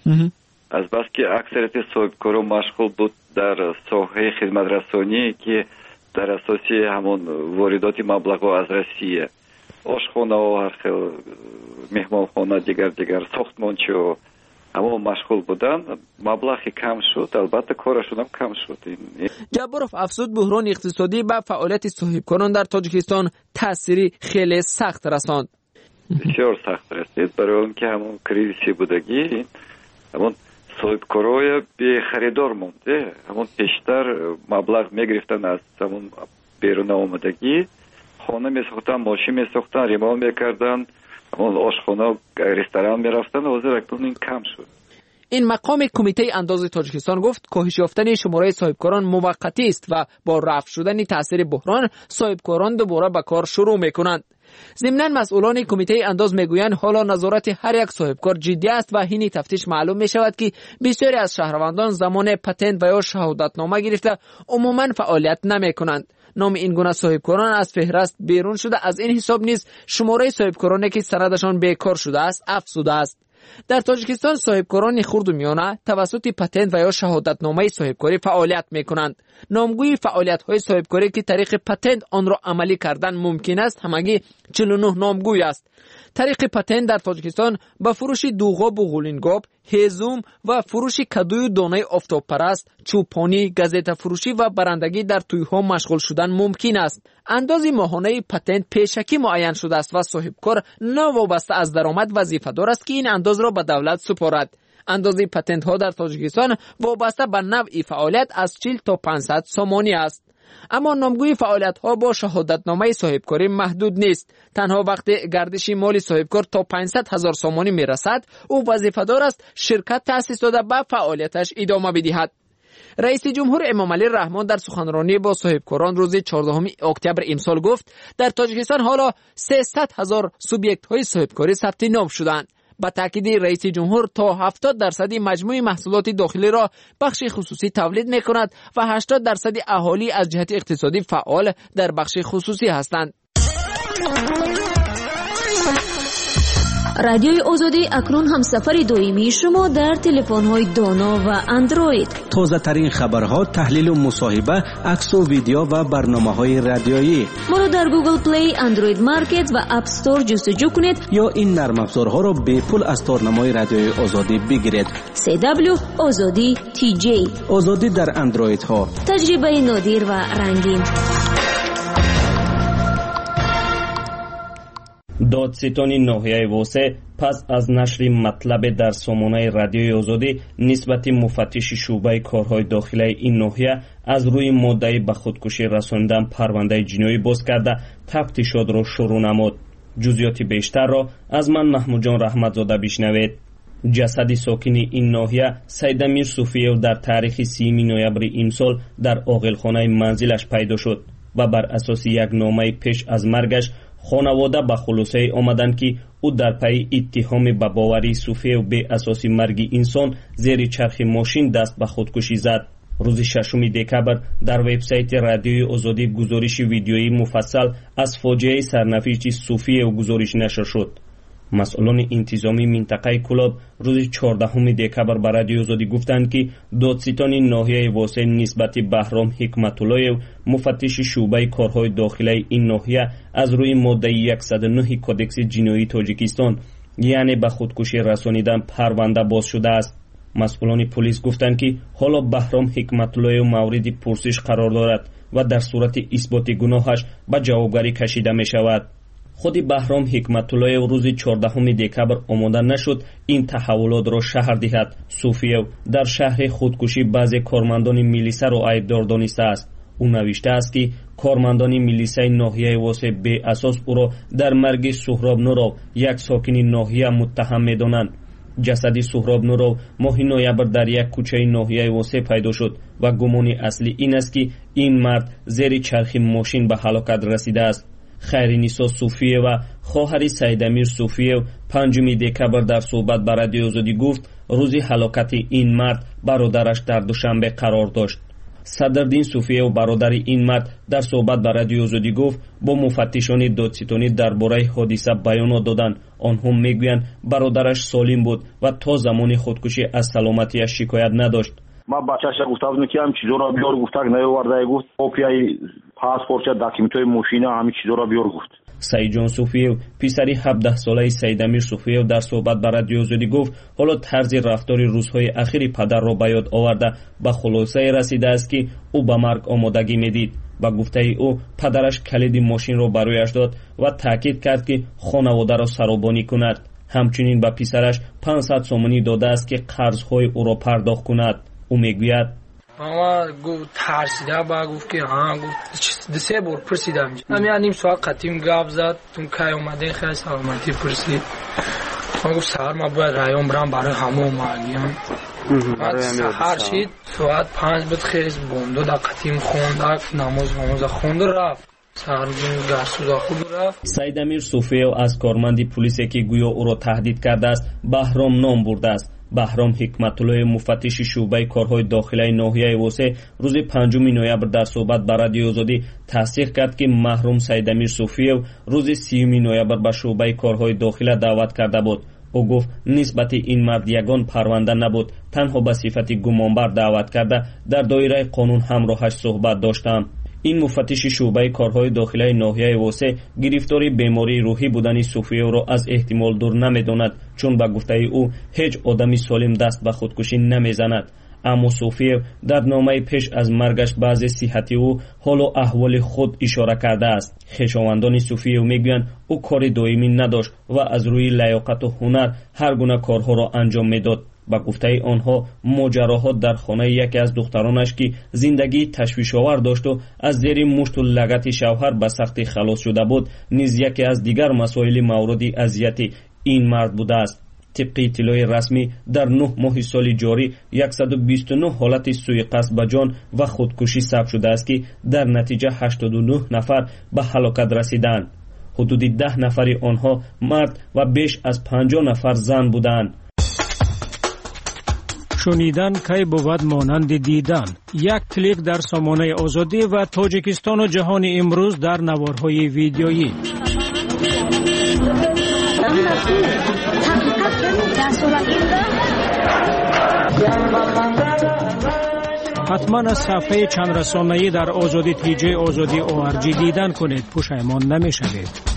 از بس که اکثریت صاحبکاران مشغول بود در ساحه خدمت رسانی که در اساسی همون واردات مبلغ از روسیه، آشخانه و هر خیل مهمانخانه دیگر ساختمانچی و همون مشغول بودن، مبلغی کم شد، البته کارشون هم کم شد. جباروف افزود بحران اقتصادی به فعالیت صاحبکاران در تاجیکستان تأثیری خیلی سخت رساند. بسیار سخت رسید، برای اون که همون کریزی بودگی همون صاحبکارای به خریدار مونده، همون پیشتر مبلغ میگرفتن از همون بیرون آمدگی، خانه میساختن، ماشین میساختن، ریمال میکردن، همون آشخانه رستوران میرفتن، حاضر اکنون این کم شد. این مقام کمیته انداز تاجیکستان گفت کاهش یافتن شماره صاحبکاران موقتی است و با رفع شدن تاثیر بحران صاحبکاران دوباره به کار شروع میکنند. ضمناً مسئولان کمیته انداز میگویند حالا نظارت هر یک صاحبکار جدی است و حین تفتیش معلوم می شود که بسیاری از شهروندان زمان پتنت و یا شهادتنامه گرفته عموماً فعالیت نمی کنند. نام این گونه صاحبکاران از فهرست بیرون شده، از این حساب نیز شماره صاحبکارانی که سندشان بیکار شده است افزوده است. در تاجیکستان صاحبکاران خرد و میانه توسط پتنت و یا شهادتنامه صاحبکاری فعالیت میکنند. نامگوی فعالیت‌های صاحبکاری که طریق پتنت آن را عملی کردن ممکن است همگی 49 نامگوی است. طریق پتنت در تاجیکستان با فروش دوغاب و غولینگاب، هیزم و فروش کدوی دانه آفتاب پرست، چوپانی، گازیتا فروشی و برندگی در توی‌ها مشغول شدن ممکن است. اندازه ماهانه پتنت پیشکی معین شده است و صاحبکار ناوابسته از درآمد وظیفه دار است که این انداز را به دولت سپارد. اندازه پتنت ها در تاجیکستان وابسته به نوع فعالیت از 40 تا 500 سامانی است. اما نامگوی فعالیت ها با شهادتنامه صاحبکاری محدود نیست. تنها وقتی گردش مال صاحبکار تا 500,000 سامانی می رسد او وظیفه دار است شرکت تأسیس داده به فعالیتش ادامه بدهد. رئیس جمهور امام علی رحمان در سخنرانی با صاحبکاران روز 14 اکتبر امسال گفت در تاجیکستان حالا 300,000 سوبیکت های صاحبکاری ثبت نام شدند. با تاکید رئیس جمهور تا 70% مجموع محصولات داخلی را بخش خصوصی تولید می کند و 80% اهالی از جهت اقتصادی فعال در بخش خصوصی هستند. رادیوی آزادی اکنون هم سفر دائمی شما در تلفن‌های دانا و اندروید. تازه ترین خبرها، تحلیل و مصاحبه، عکس و ویدیو و برنامه‌های رادیویی. ما را در گوگل پلی، اندروید مارکت و اپ استور جستجو کنید یا این نرم افزارها را به پول از تارنمای رادیوی آزادی بگیرید. CW آزادی TJ آزادی در اندروید ها. تجربه نادر و رنگین. دادستانی ناحیه واسه پس از نشر مطلب در سامانه رادیوی آزادی نسبت مفتش شعبه کارهای داخلی این ناحیه از روی ماده‌ای به خودکشی رساندن پرونده جنایی باز کرده تفتیشات را شروع نمود. جزئیات بیشتر را از من محمود جان رحمتزاده بشنوید. جسد ساکن این ناحیه سید امیر صوفیه در تاریخ 30 نوامبر امسال در عاقلخانه منزلش پیدا شد و بر اساس یک نامه پیش از مرگش خانواده به خلاصه آمدند که او در پی اتهام به باوری صوفی و به اساس مرگ انسان زیر چرخ ماشین دست به خودکشی زد. روز 6 دکبر در وبسایت رادیوی آزادی گزارش ویدیویی مفصل از فاجعه سرنوشت صوفی و گزارش نشر شد. مسئولان انتظامی منطقه کلاب روز 14 دکبر به رادیو آزادی گفتند که دادستان ناحیه واسه نسبت بهرام حکمت‌الله مفتش شعبه کارهای داخلی این ناحیه از روی ماده 109 کدکس جنایی تاجیکستان یعنی به خودکشی رسانیدن پرونده باز شده است. مسئولان پلیس گفتند که حالا بهرام حکمت‌الله مورد پرسش قرار دارد و در صورت اثبات گناهش به جوابگری کشیده می شود. خود بهرام حکمت‌الله روز 14 دکبر آماده نشد این تحولات را شهر دهد. صوفیو در شهر خودکشی بعضی کارمندان میلیسا را عیبدار دانسته است. او نوشته است که کارمندان میلیسای ناحیه واسه به اساس او را در مرگ سهراب نورو یک ساکن ناحیه متهم می‌دانند. جسد سهراب نورو ماه نوامبر در یک کوچه ناحیه واسه پیدا شد و گمان اصلی این است که این مرد زیر چرخ ماشین به هلاکت رسیده است. خیرنیسا صوفیه و خواهر سیدامیر صوفیه 5 دکبر در صحبت با رادیو آزادی گفت روز هلاکت این مرد برادرش در دوشنبه قرار داشت. صدرالدین صوفیه و برادر این مرد در صحبت با رادیو آزادی گفت با مفتشان دادستانی درباره حادثه بیانات دادند. آنها میگویند برادرش سالم بود و تا زمان خودکشی از سلامتیش شکایت نداشت. ما بچه‌ش گفتم که هم چیزا را بیار گفتک نیاورده گفت کپیای پاسپورت داکیومنتای ماشین همین چیزا را بیار گفت. سعید جان صوفیه پسری 17 ساله سیدامیر صوفیه در صحبت با رادیو آزادی گفت حالا طرز رفتار روزهای اخیر پدر را به یاد آورده به خلاصه رسیده است که او به مرگ آمادگی میدید. با گفته او پدرش کلید ماشین را برایش داد و تاکید کرد که خانواده را سرابانی کند. همچنین به پسرش 500 سومانی داده است که قرضهای او را پرداخت کند. او میگوید ماما گفت ترسیده با گفت که ها گفت 3 بار پرسیدم همین نیم ساعت قدیم گپ زد تون کی اومدین خیلی سلامتی پرسید. ما گفت سهار ما باید رایون برام برای همون مالیان بعد سهار شید ساعت 5 بود خیز بوندو دا قدیم خوند نماز خوند رفت سهار گرسوزا خود رفت. سیدامیر صوفیه از کارمند پلیسی که گویا او را تهدید کرده است بهرام نام برده است. بهرام حکمت‌الله مفتش شعبه کارهای داخلی ناحیه واسه روز 5 نوامبر در صحبت با رادیو آزادی تصدیق کرد که محروم سیدامیر صوفیه روز 30 نوامبر به شعبه کارهای داخلی دعوت کرده بود. او گفت نسبت این مرد یگان پرونده نبود، تنها به صفت گمانبر دعوت کرده در دایره قانون همراهش صحبت داشتم. این مفتش شعبه کارهای داخلی ناحیه واسه گرفتاری بیماری روحی بودن صوفیه را از احتمال دور نمیداند چون به گفته او هیچ آدمی سالم دست به خودکشی نمیزند. اما صوفیه در نامه پیش از مرگش بعض صحتی او حال و احوال خود اشاره کرده است. خویشاوندان صوفیه میگویند او کار دائمی نداشت و از روی لیاقت و هنر هر گونه کارها را انجام میداد. با گفته آنها ماجراها در خانه یکی از دخترانش که زندگی تشویش‌آور داشت و از زیر مشت و لگد شوهر به سختی خلاص شده بود نیز یکی از دیگر مسائل مورد اذیت این مرد بوده است. طبق اطلاع رسمی در 9 ماه سال جاری 129 حالت سوءقصد به جان و خودکشی ثبت شده است که در نتیجه 89 نفر به هلاکت رسیدند. حدود 10 نفر آنها مرد و بیش از 50 نفر زن بودند. شنیدن کی بود مانند دیدن. یک کلیک در سامانه آزادی و تاجیکستان و جهان امروز در نوارهای ویدیویی. حتما از صفحه چند رسانه‌ای در آزادی تیجی آزادی ORG دیدن کنید، پشیمان نمی‌شوید.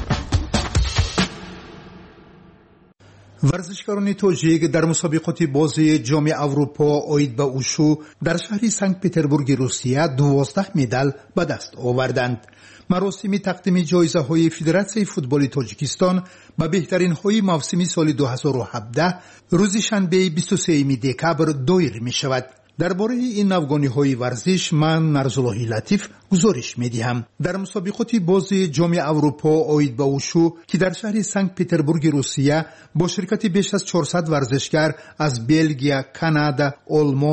ورزشکاران تاجیک در مسابقات بازی جام اروپا اوید به اوشو در شهر سنت پترزبورگ روسیه 12 مدال به دست آوردند. مراسم تقدیم جایزه های فدراسیون فوتبال تاجیکستان به بهترین های موسم سال 2017 روز شنبه 23 دکبر دایر می شود. درباره این نوگانی های ورزش من نرزاللهی لطیف گزارش می دهم. در مسابقات بازی جام اروپا اوید به اوشو که در شهر سنت پترزبورگ روسیه با شرکت بیش از 400 ورزشکار از بلژیک، کانادا، آلمان،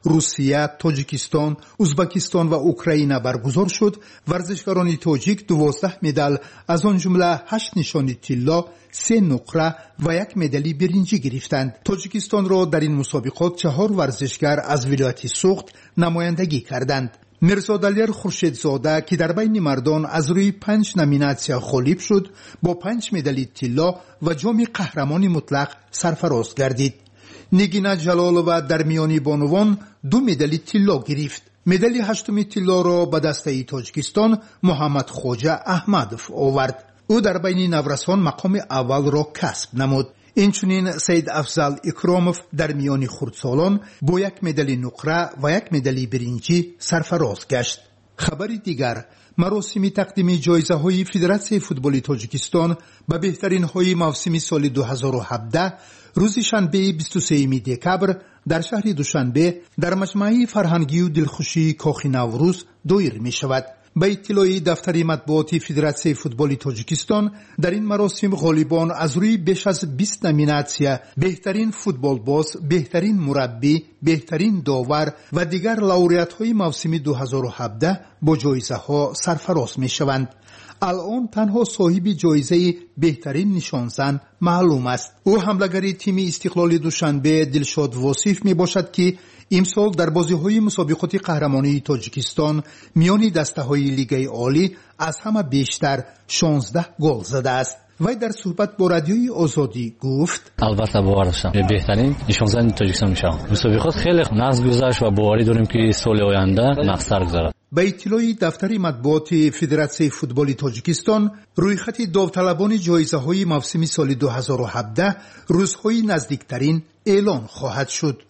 روسیه، تاجیکستان، ازبکستان و اوکراین برگزار شد. ورزشکاران تاجیک 12 مدال از آن جمله 8 نشان طلا، 3 نقره و 1 مدال برنجی گرفتند. تاجیکستان را در این مسابقات 4 ورزشکار از ولایت سوخت نمایندگی کردند. میرزاد علی خورشیدزاده که در بین مردان از روی 5 نامیناسیون غالب شد، با 5 مدال طلا و جام قهرمان مطلق سرفراز گردید. نگینا جلالووا در میان بانوان 2 مدال طلا گرفت. مدال 8 طلا را به دسته تاجیکستان محمد خوجا احمدوف آورد. او در بین نورسان مقام اول را کسب نمود. اینچنین سید افضل اکراموف در میان خردسالان با 1 مدال نقره و 1 مدال برنجی سرفراز گشت. خبر دیگر، مراسم تقدیم جایزه های فدراسیون فوتبال تاجیکستان به بهترین های موسم سال 2017 روز شنبه 23 دکبر در شهر دوشنبه در مجمع فرهنگی و دلخوشی کاخ نوروز دایر می شود. به اطلاع دفتر مطبوعات فدراسیون فوتبال تاجیکستان، در این مراسم غالبان از روی بیش از 20 نامیناسیون بهترین فوتبال باز، بهترین مربی، بهترین داور و دیگر لائوریت های موسم 2017 با جایزه ها سرفراز می شوند. الان تنها صاحب جایزه بهترین نشانزن معلوم است. او حمله‌گر تیم استقلال دوشنبه دلشاد واصف می باشد که امسال در بازی‌های مسابقات قهرمانی تاجیکستان میان دسته‌های لیگ عالی از همه بیشتر 16 گل زده است. وی در صحبت با رادیوی آزادی گفت: البته باور داشتم بهترین نشانزن تاجیکستان میشم. مسابقات خیلی نزد گذشت و باوری داریم که سال آینده نقصر گذارد. به اطلاع دفتر مطبوعات فدراسیون فوتبال تاجیکستان، رویخط داوطلبان جایزه‌های موسم سال 2017 روزهای نزدیکترین اعلان خواهد شد.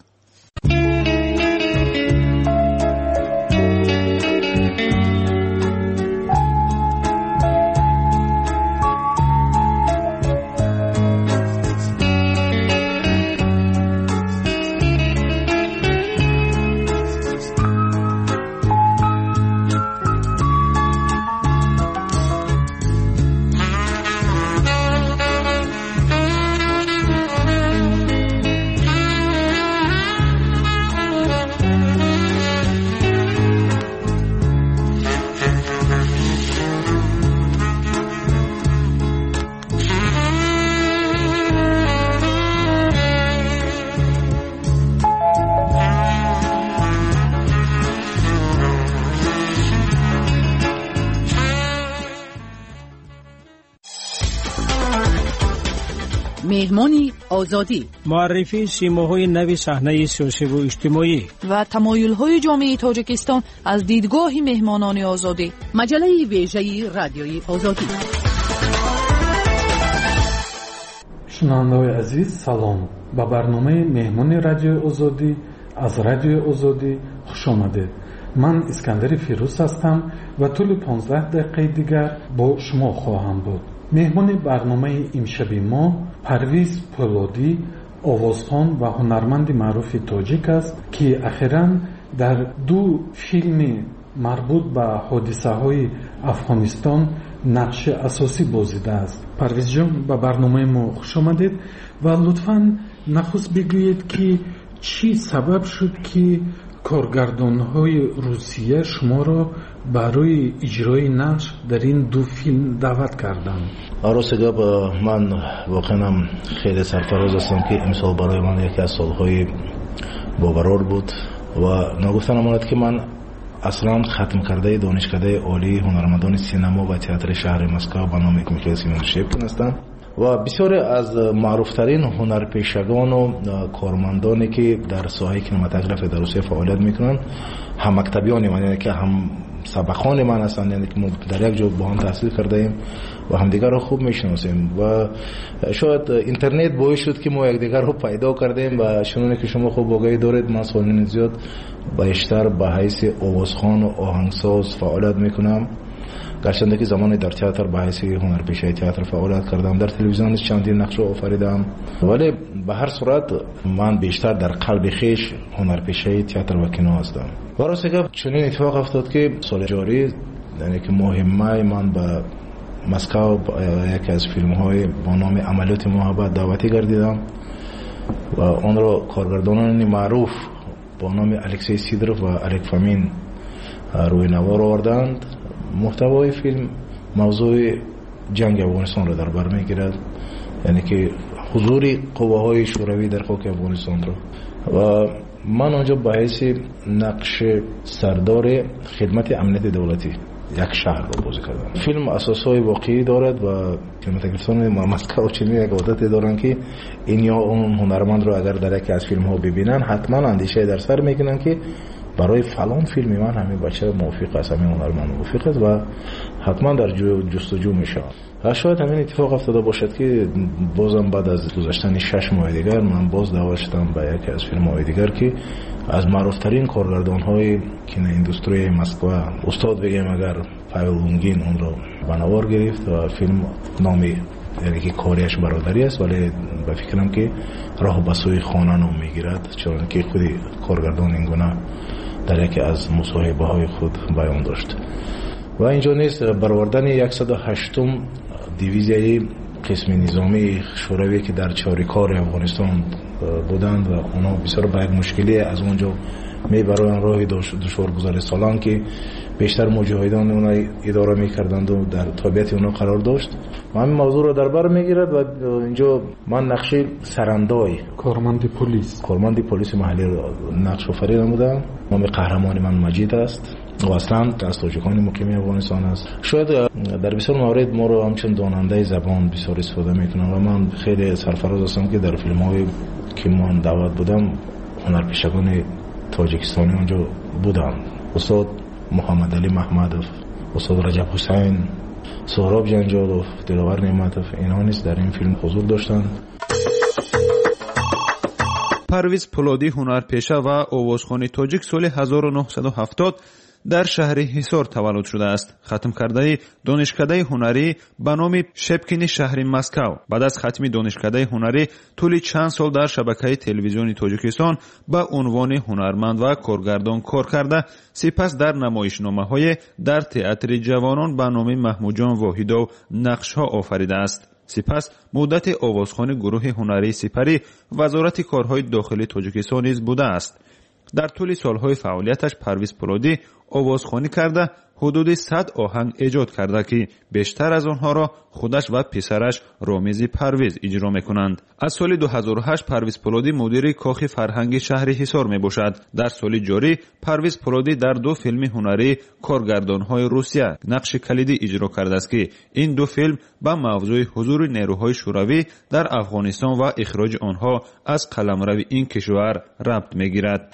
مهمانی آزادی، معرفی سیماهای نوی صحنه سیاسی و اجتماعی و تمایل‌های جامعه تاجیکستان از دیدگاه مهمانان آزادی. مجله ویژه رادیوی آزادی. شنوندگان عزیز سلام. با برنامه مهمانی رادیوی آزادی از رادیوی آزادی خوش آمدید. من اسکندر فیروز هستم و طول 15 دقیقه دیگر با شما خواهم بود. مهمان برنامه امشب ما پرویز پولادی، آوازخوان و هنرمند معروف تاجیک است که اخیراً در 2 فیلم مربوط به حادثه های افغانستان نقش اساسی بازیده است. پرویز جان، به برنامه ما خوش آمدید و لطفاً نخست بگویید که چی سبب شد که کارگردان‌های روسیه شما را برای اجرای نقش در این 2 فیلم دعوت کردند؟ راست گپ، من واقعا خیلی سرفراز هستم که امسال برای من یکی از سالهای باقرار بود و نگفتن امانت که من اصلا ختم کرده دانشکده عالی هنرمندان سینما و تئاتر شهر مسکو به نام میخائیل سیمونشچیک هستم و بسیاری از معروفترین هنرپیشگان و کارمندانی که در ساحه کینماتوگراف در روسیه فعالیت میکنن هم مکتبیان من، یعنی که هم سبقان من هستند، یعنی که ما در یک جا با هم تحصیل کرده ایم و همدیگر رو خوب میشناسیم و شاید اینترنت باعث شد که ما یکدیگر رو پیدا کردیم و چنانه که شما خوب آگاهی دارید من سالین زیاد بیشتر به حیث آوازخوان و آهنگساز فعالیت میکنم. گرچه که زمانی در تئاتر به حیث هنرپیشه تئاتر فعالیت کردم، در تلویزیون چندین نقش آفریدم، ولی به هر صورت من بیشتر در قلب خویش هنرپیشه تئاتر و کینو هستم. و راست که چنین اتفاق افتاد که سال جاری، یعنی که ماه می، من به مسکو یکی از فیلم های با نام عملیات محبت دعوتی گردیدم و آن را کارگردانان معروف با نام الکسی سیدروف و الک فامین روی نوار آوردند. محتوای فیلم موضوع جنگ افغانستان را در بر میگیرد، یعنی که حضور قواهای شوروی در خاک افغانستان را، و من آنجا به حیث نقش سردار خدمت امنیت دولتی یک شهر را بازی کردم. فیلم اساسهای واقعی دارد و فیلماتگرافان مسکو چنین یک عادت دارند که این یا اون هنرمند رو اگر در یکی از فیلم ها ببینن حتما اندیشه در سر میکنن که برای فلان فیلم من همین بچه موافق است، همین هنرمند موافق است و حتما در جستجو میشه. شاید همین اتفاق افتاده باشد که بازم بعد از گذشتن 6 ماه دیگر من باز دعوت شدم به یکی از فیلم های دیگر که از معروفترین کارگردان های کینو اندستری مسکو، استاد بگیم اگر پاول لونگین اون رو به نوار گرفت و فیلم نامی یعنی که کاریش برادری است، ولی به فکرم که راه به سوی خانه نام میگیرد، چون که خودی کارگردان این گونه در یکی از مصاحبه های خود بیان داشت. و اینجا نیست برآوردن 108م دیویزیای قسم نظامی شوروی که در چاریکار افغانستان بودند و اونا بسیار با یک مشکلی از اونجا میبرن راه دشوار گذار سالان که بیشتر مجاهدان اونا اداره میکردند و در تابعیت اونا قرار داشت و همین موضوع رو در بر میگیرد. و اینجا من نقشه سرندای کارمند پلیس محلی رو نقش آفرین نمودم. نام قهرمان من مجید است و اصلا از تاجیکان مقیم افغانستان است. شاید در بسیار موارد ما رو همچون داننده زبان بسیار استفاده میکنم و من خیلی سرفراز هستم که در فیلم های که من دعوت بودم هنرپیشگان تاجیکستانی اونجا بودم. استاد محمد علی محمدوف، استاد رجب حسین، سهراب جنجالوف، دلاور نعمتوف، اینها نیز در این فیلم حضور داشتند. پرویز پولادی هنرپیشه و آوازخوان تاجیک سال 1970 در شهر حصار تولد شده است. ختم کرده دانشکده هنری به نام شپکین شهر مسکو. بعد از ختم دانشکده هنری طول چند سال در شبکه تلویزیونی تاجیکستان به عنوان هنرمند و کارگردان کار کرده، سپس در نمایشنامه‌های در تئاتر جوانان به نام محمود جان واحدو نقش‌ها آفریده است. سپس مدت آوازخوان گروه هنری سپری وزارت کارهای داخلی تاجیکستان نیز بوده است. در طول سالهای فعالیتش پرویز پولادی آوازخوانی کرده حدود 100 آهنگ ایجاد کرده که بیشتر از آنها را خودش و پسرش رامیز پرویز اجرا میکنند. از سال 2008 پرویز پولادی مدیر کاخ فرهنگ شهر حصار می باشد. در سال جاری پرویز پولادی در 2 فیلم هنری کارگردان‌های روسیه نقش کلیدی اجرا کرده است که این 2 فیلم به موضوع حضور نیروهای شوروی در افغانستان و اخراج آنها از قلمرو این کشور ربط میگیرد.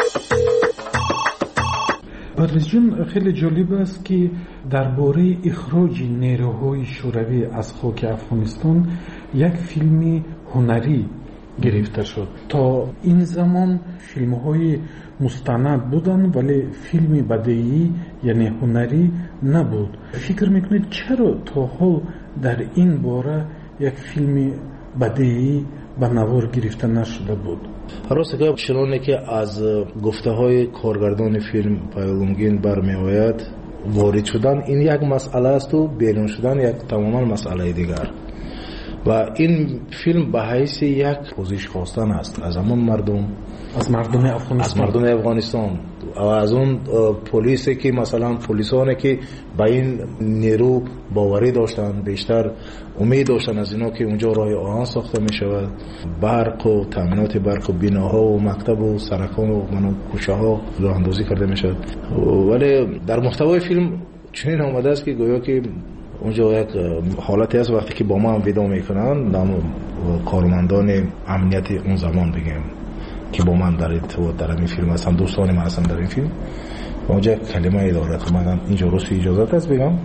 پرویز جان، خیلی جالب است که درباره اخراج نیروهای شوروی از خاک افغانستان یک فیلم هنری گرفته شد. تا این زمان فیلم های مستند بودن ولی فیلم بدیعی یعنی هنری نبود. فکر میکنید چرا تا حال در این باره یک فیلم بدیعی به نوار گرفته نشده بود؟ راست که چنانه که از گفته های کارگردان فیلم پاول لونگین برمی آید، وارد شدن این یک مسئله است و بیرون شدن یک تماما مسئله دیگر. و این فیلم به حیث یک پوزش خواستن است از همون مردم، از مردم افغانستان و از اون پلیسی که مثلا پلیسانی که به این نیرو باوری داشتن، بیشتر امید داشتن از اینا که اونجا راه آهن ساخته می شود، برق و تامینات برق و بیناها و مکتب و سرکان و کوچه ها راه اندازی کرده می شود. ولی در محتوای فیلم چنین آمده است که گویا که اونجا یک حالتی است وقتی که با ما هم ویدا میکنن کارمندان امنیت اون زمان بگیم که با من در ارتباط در این فیلم هستن، دوستان من هستن در این فیلم، اونجا کلمه ای دارد. من اینجا روسی اجازت است بگم؟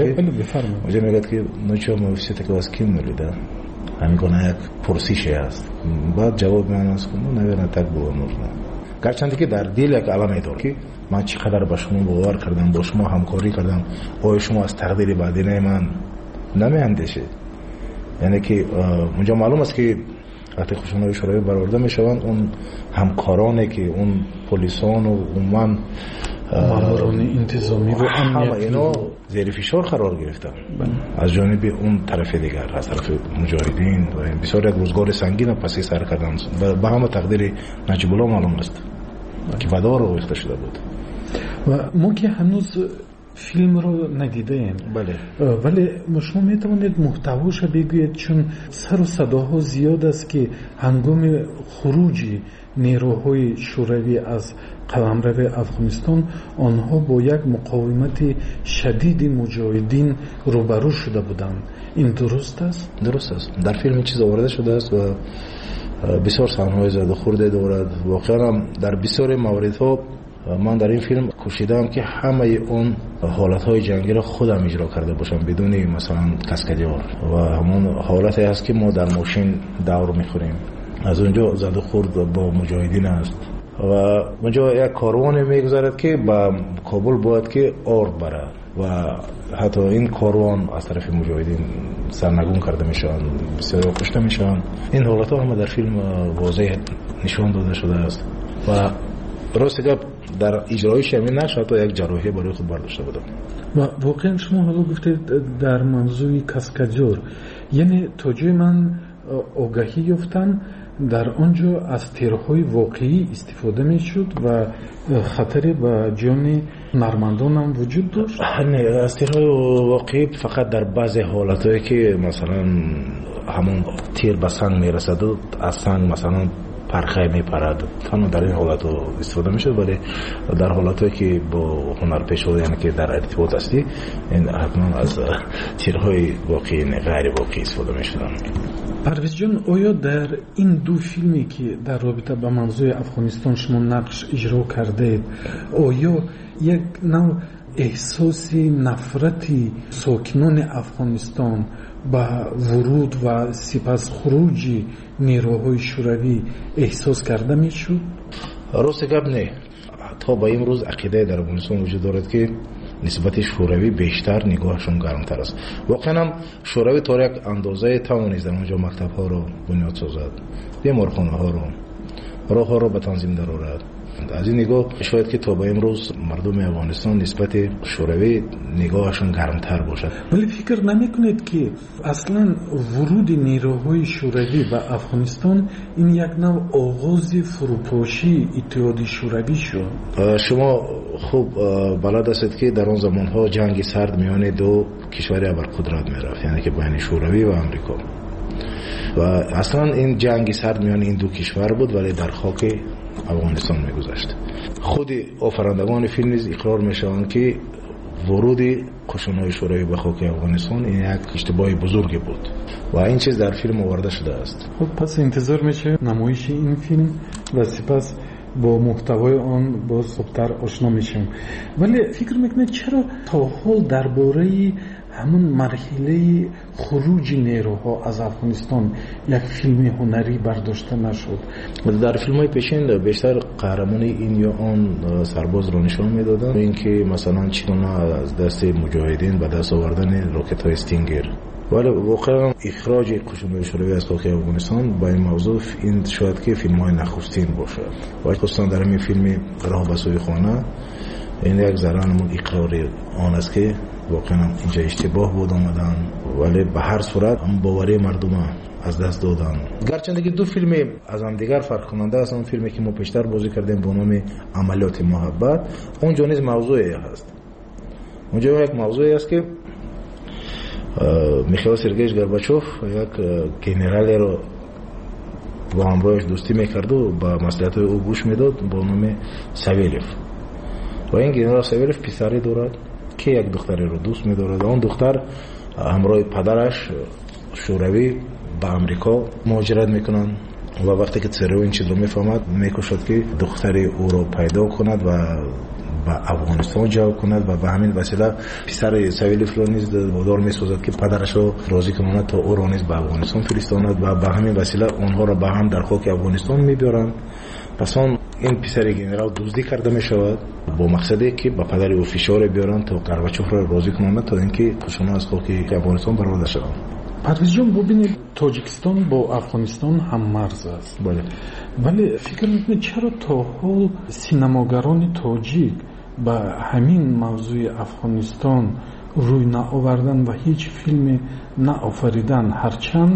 اونجا میگه که نوچه موفیسیت که از کیم نلیده همین گونه یک پرسیشه است. بعد جواب من است که نویرن تک بگو نورنا گرچنده که در دل یک علامه دار که من چقدر با شما باور کردم، با شما همکاری کردم، آیا شما از تقدیر بعدینه من نمی‌اندیشید؟ یعنی که اونجا معلوم است که وقتی خشونت شوروی برآورده میشوند اون همکارانی که اون پلیسان و عموما ماموران انتظامی و همه اینا زیر فشار قرار گرفتن از جانب اون طرف دیگر، از طرف مجاهدین و بسیار یک روزگار سنگین پسی سر کردن. به همه تقدیر نجیب الله معلوم است. که بدار ریخته شده بود. و ما که هنوز فیلم رو ندیدیم، بله، ولی شما میتوانید محتواش بگویید، چون سر و صداها زیاد است که هنگام خروج نیروهای شوروی از قلمرو افغانستان آنها با یک مقاومت شدید مجاهدین روبرو شده بودند. این درست است؟ درست است. در فیلم چیز آورده شده است و بسیار صحنه‌های زد و خورده دارد. واقعا در بسیار موردها من در این فیلم کوشیدم که همه اون حالتهای جنگی را خودم اجرا کرده باشم بدون مثلا کاسکادیور، و همون حالتی است که ما در ماشین دور میخوریم. از اونجا زد و خورد با مجاهدین است و اونجا یک کاروان میگذارد که با کابل باید که آرد بره و حتی این کاروان از طرف مجاهدین سرنگون کرده میشن، بسیار کشته میشن. این حالت ها هم در فیلم واضح نشان داده شده است و راست گپ در اجرایش همین نشد تا یک جراحی برای خود برداشته بودم. و واقعا شما حالا گفتید در موضوع کاسکادور، یعنی تا جای من آگاهی یافتن در آنجا از تیرهای واقعی استفاده میشد و خطری به جان هنرمندان هم وجود داشت؟ نه، از تیرهای واقعی فقط در بعضی حالتایی که مثلا همون تیر به سنگ میرسد و از سنگ مثلا پرخه میپرد، فقط در این حالت استفاده میشه، ولی در حالتایی که با هنرپیشه یعنی که در ارتباط هستی این حتما از تیرهای واقعی غیر واقعی استفاده میشه. پرویز جان، آیا در این دو فیلمی که در رابطه با موضوع افغانستان شما نقش اجرا کرده، آیا یک نوع احساس نفرتی ساکنان افغانستان با ورود و سپس خروج نیروهای شوروی احساس کرده میشد؟ راست گپ نه. تا با امروز عقیده در افغانستان وجود دارد که نسبت شوروی بیشتر نگاهشون گرمتر است. واقعا شوروی تا یک اندازه توانست در اونجا مکتب ها رو بنیاد سازد، بیمارخانه ها رو، راه ها رو به تنظیم درآورد. از این نگاه شاید که تا به امروز مردم افغانستان نسبت شوروی نگاهشون گرمتر باشد. ولی فکر نمیکنید که اصلا ورود نیروهای شوروی به افغانستان این یک نوع آغاز فروپاشی اتحاد شوروی شد؟ شما خوب بلد هستید که در آن زمانها جنگ سرد میان دو کشور ابرقدرت میرفت، یعنی که بین شوروی و امریکا، و اصلا این جنگ سرد میان این دو کشور بود ولی در خاک افغانستان میگذشت. خود آفرندگان فیلم نیز اقرار میشوند که ورود قشونهای شوروی به خاک افغانستان این یک اشتباه بزرگی بود و این چیز در فیلم آورده شده است. خب پس انتظار میشه نمایش این فیلم و سپس با محتوای آن باز خوبتر آشنا میشیم. ولی فکر میکنید چرا تا حال درباره همون مرحله خروج نیروها از افغانستان یک فیلم هنری برداشته نشد؟ در فیلم های پیشین بیشتر قهرمان این یا آن سرباز را نشان میدادن، اینکه مثلا چگونه از دست مجاهدین به دست آوردن راکت های استینگر، ولی واقعا اخراج قشونهای شوروی از خاک افغانستان با این موضوع این شاید که فیلم های نخستین باشد و خصوصا در این فیلم راه به سوی خانه این یک ذره نمون اقرار آن است که واقعا اینجا اشتباه بود آمدن، ولی به هر صورت هم باوری مردم از دست دادن. گرچند که دو فیلم از هم دیگر فرق کننده است. اون فیلمی که ما پیشتر بازی کردیم با نام عملیات محبت، اونجا نیز موضوعی هست. اونجا یک موضوعی است که میخائیل سرگییچ گورباچوف یک گنرالی رو با همراهش دوستی میکرد و با مصلحت‌های او گوش میداد با نام ساویلیف، و این گنرال ساویلیف پسری دارد که یک دختری رو دوست می‌دارد. اون دختر همراه پدرش شوروی به امریکا مهاجرت میکنن و وقتی که تسرو این چیز رو میفهمد میکوشد که دختری او رو پیدا کند و به افغانستان جلب کند و به همین وسیله پسر ساویلیف رو نیز وادار میسازد که پدرش رو راضی کند تا او رو نیز به افغانستان فرستاند و به همین وسیله اونها رو به هم در خاک افغانستان میبرند. پس این پسر گنرال دزدی کرده می شود با مقصدی که با پدر او فشار بیارن تا گورباچوف را راضی کنند تا اینکه قشونها از خاک افغانستان برآورده شوند. پرویز جان، ببینید تاجیکستان با افغانستان هم مرز است. بله. ولی فکر میکنید چرا تا حال سینماگران تاجیک با همین موضوع افغانستان روی نآوردن و هیچ فیلم نآفریدن، هرچند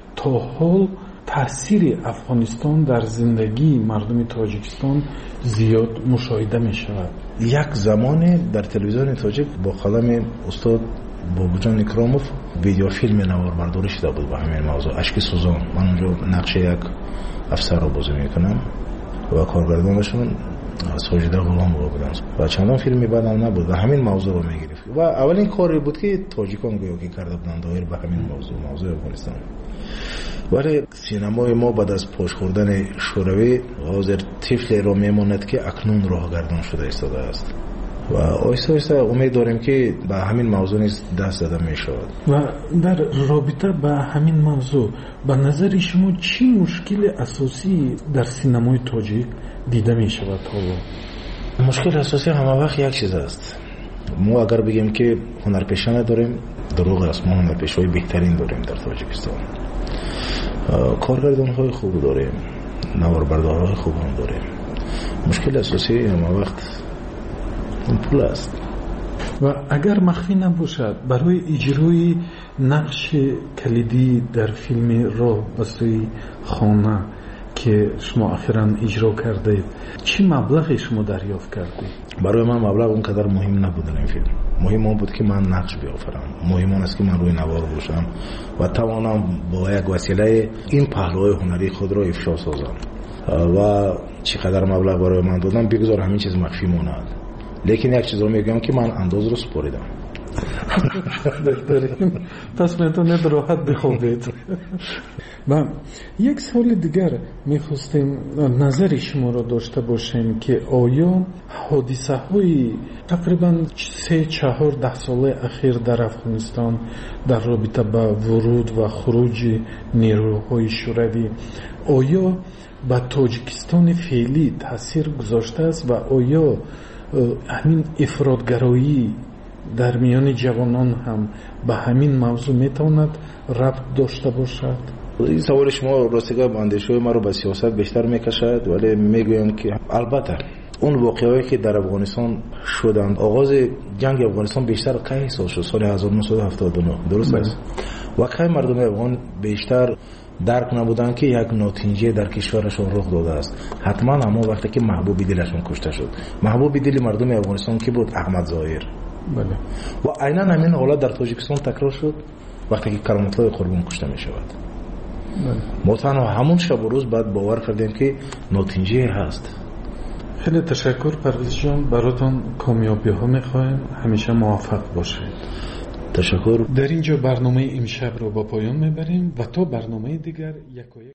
تا حال تاثیر افغانستان در زندگی مردم تاجیکستان زیاد مشاهده می شود. یک زمان در تلویزیون تاجیک با قلم استاد بابوجان اکراموف ویدیو فیلم نواربرداری شده بود با همین موضوع اشک سوزان. من اونجا نقش یک افسر رو بازی میکنم و کارگردانشون ساجده غلام بودن و چندان فیلمی بعدم نبود و همین موضوع رو میگرفت و اولین کاری بود که تاجیکان گویا که کرده بودن دایر به همین موضوع افغانستان. ولی سینمای ما بعد از پاش خوردن شوروی حاضر طفل را میماند که اکنون راه گردان شده ایستاده است و آیسته آیسته امید داریم که به همین موضوع نیز دست داده می شود. و در رابطه با همین موضوع به نظر شما چی مشکل اساسی در سینمای تاجیک دیده می شود؟ مشکل اساسی همه وقت یک چیز است. ما اگر بگیم که هنرپیشه نداریم دروغ است. ما هنرپیشه های بهترین داریم در تاجیکستان. کارگردان های خوب داریم، نواربردار های خوب هم داریم. مشکل اساسی همه وقت اون پول است. و اگر مخفی نباشد برای اجرای نقش کلیدی در فیلم راه به سوی خانه که شما اخیراً اجرا کردید چی مبلغی شما دریافت کردید؟ برای من مبلغ اونقدر مهم نبود در این فیلم. مهم اون بود که من نقش بیافرم. مهم اون است که من روی نوار باشم و توانم با یک وسیله این پهلوهای هنری خود را افشا سازم. و چقدر مبلغ برای من دادن بگذار همین چیز مخفی ماند. لیکن یک چیز رو میگم که من انداز رو سپاریدم. پس میتونید راحت بخوابید. و یک سوال دیگر میخواستیم نظر شما را داشته باشیم که آیا حادثه های تقریبا 3-4 ساله اخیر در افغانستان در رابطه با ورود و خروج نیروهای شوروی آیا به تاجیکستان فعلی تاثیر گذاشته است و آیا همین افراطگرایی در میان جوانان هم به همین موضوع میتواند ربط داشته باشد؟ این سوال شما راستگاه اندیشه ما رو به سیاست بیشتر میکشد، ولی میگویم که البته اون واقعهایی که در افغانستان شدند، آغاز جنگ افغانستان بیشتر کی سال شد؟ سال 1979 درست است؟ و کی مردم افغان بیشتر درک نبودن که یک ناتنجی در کشورشون رخ داده است؟ حتما همون وقتی که محبوب دلشون کشته شد. محبوب دل مردم افغانستان کی بود؟ احمد ظاهر. بله. و عیناً همین حالت در تاجیکستان تکرار شد وقتی که کرامت الله قربان کشته می شود. ما تنها همون شب و روز بعد باور کردیم که ناتنجی هست. خیلی تشکر پرویز جان، براتون کامیابی ها میخوایم، همیشه موفق باشید. تشکر. در اینجا برنامه امشب رو با پایان میبریم و تا برنامه دیگر یک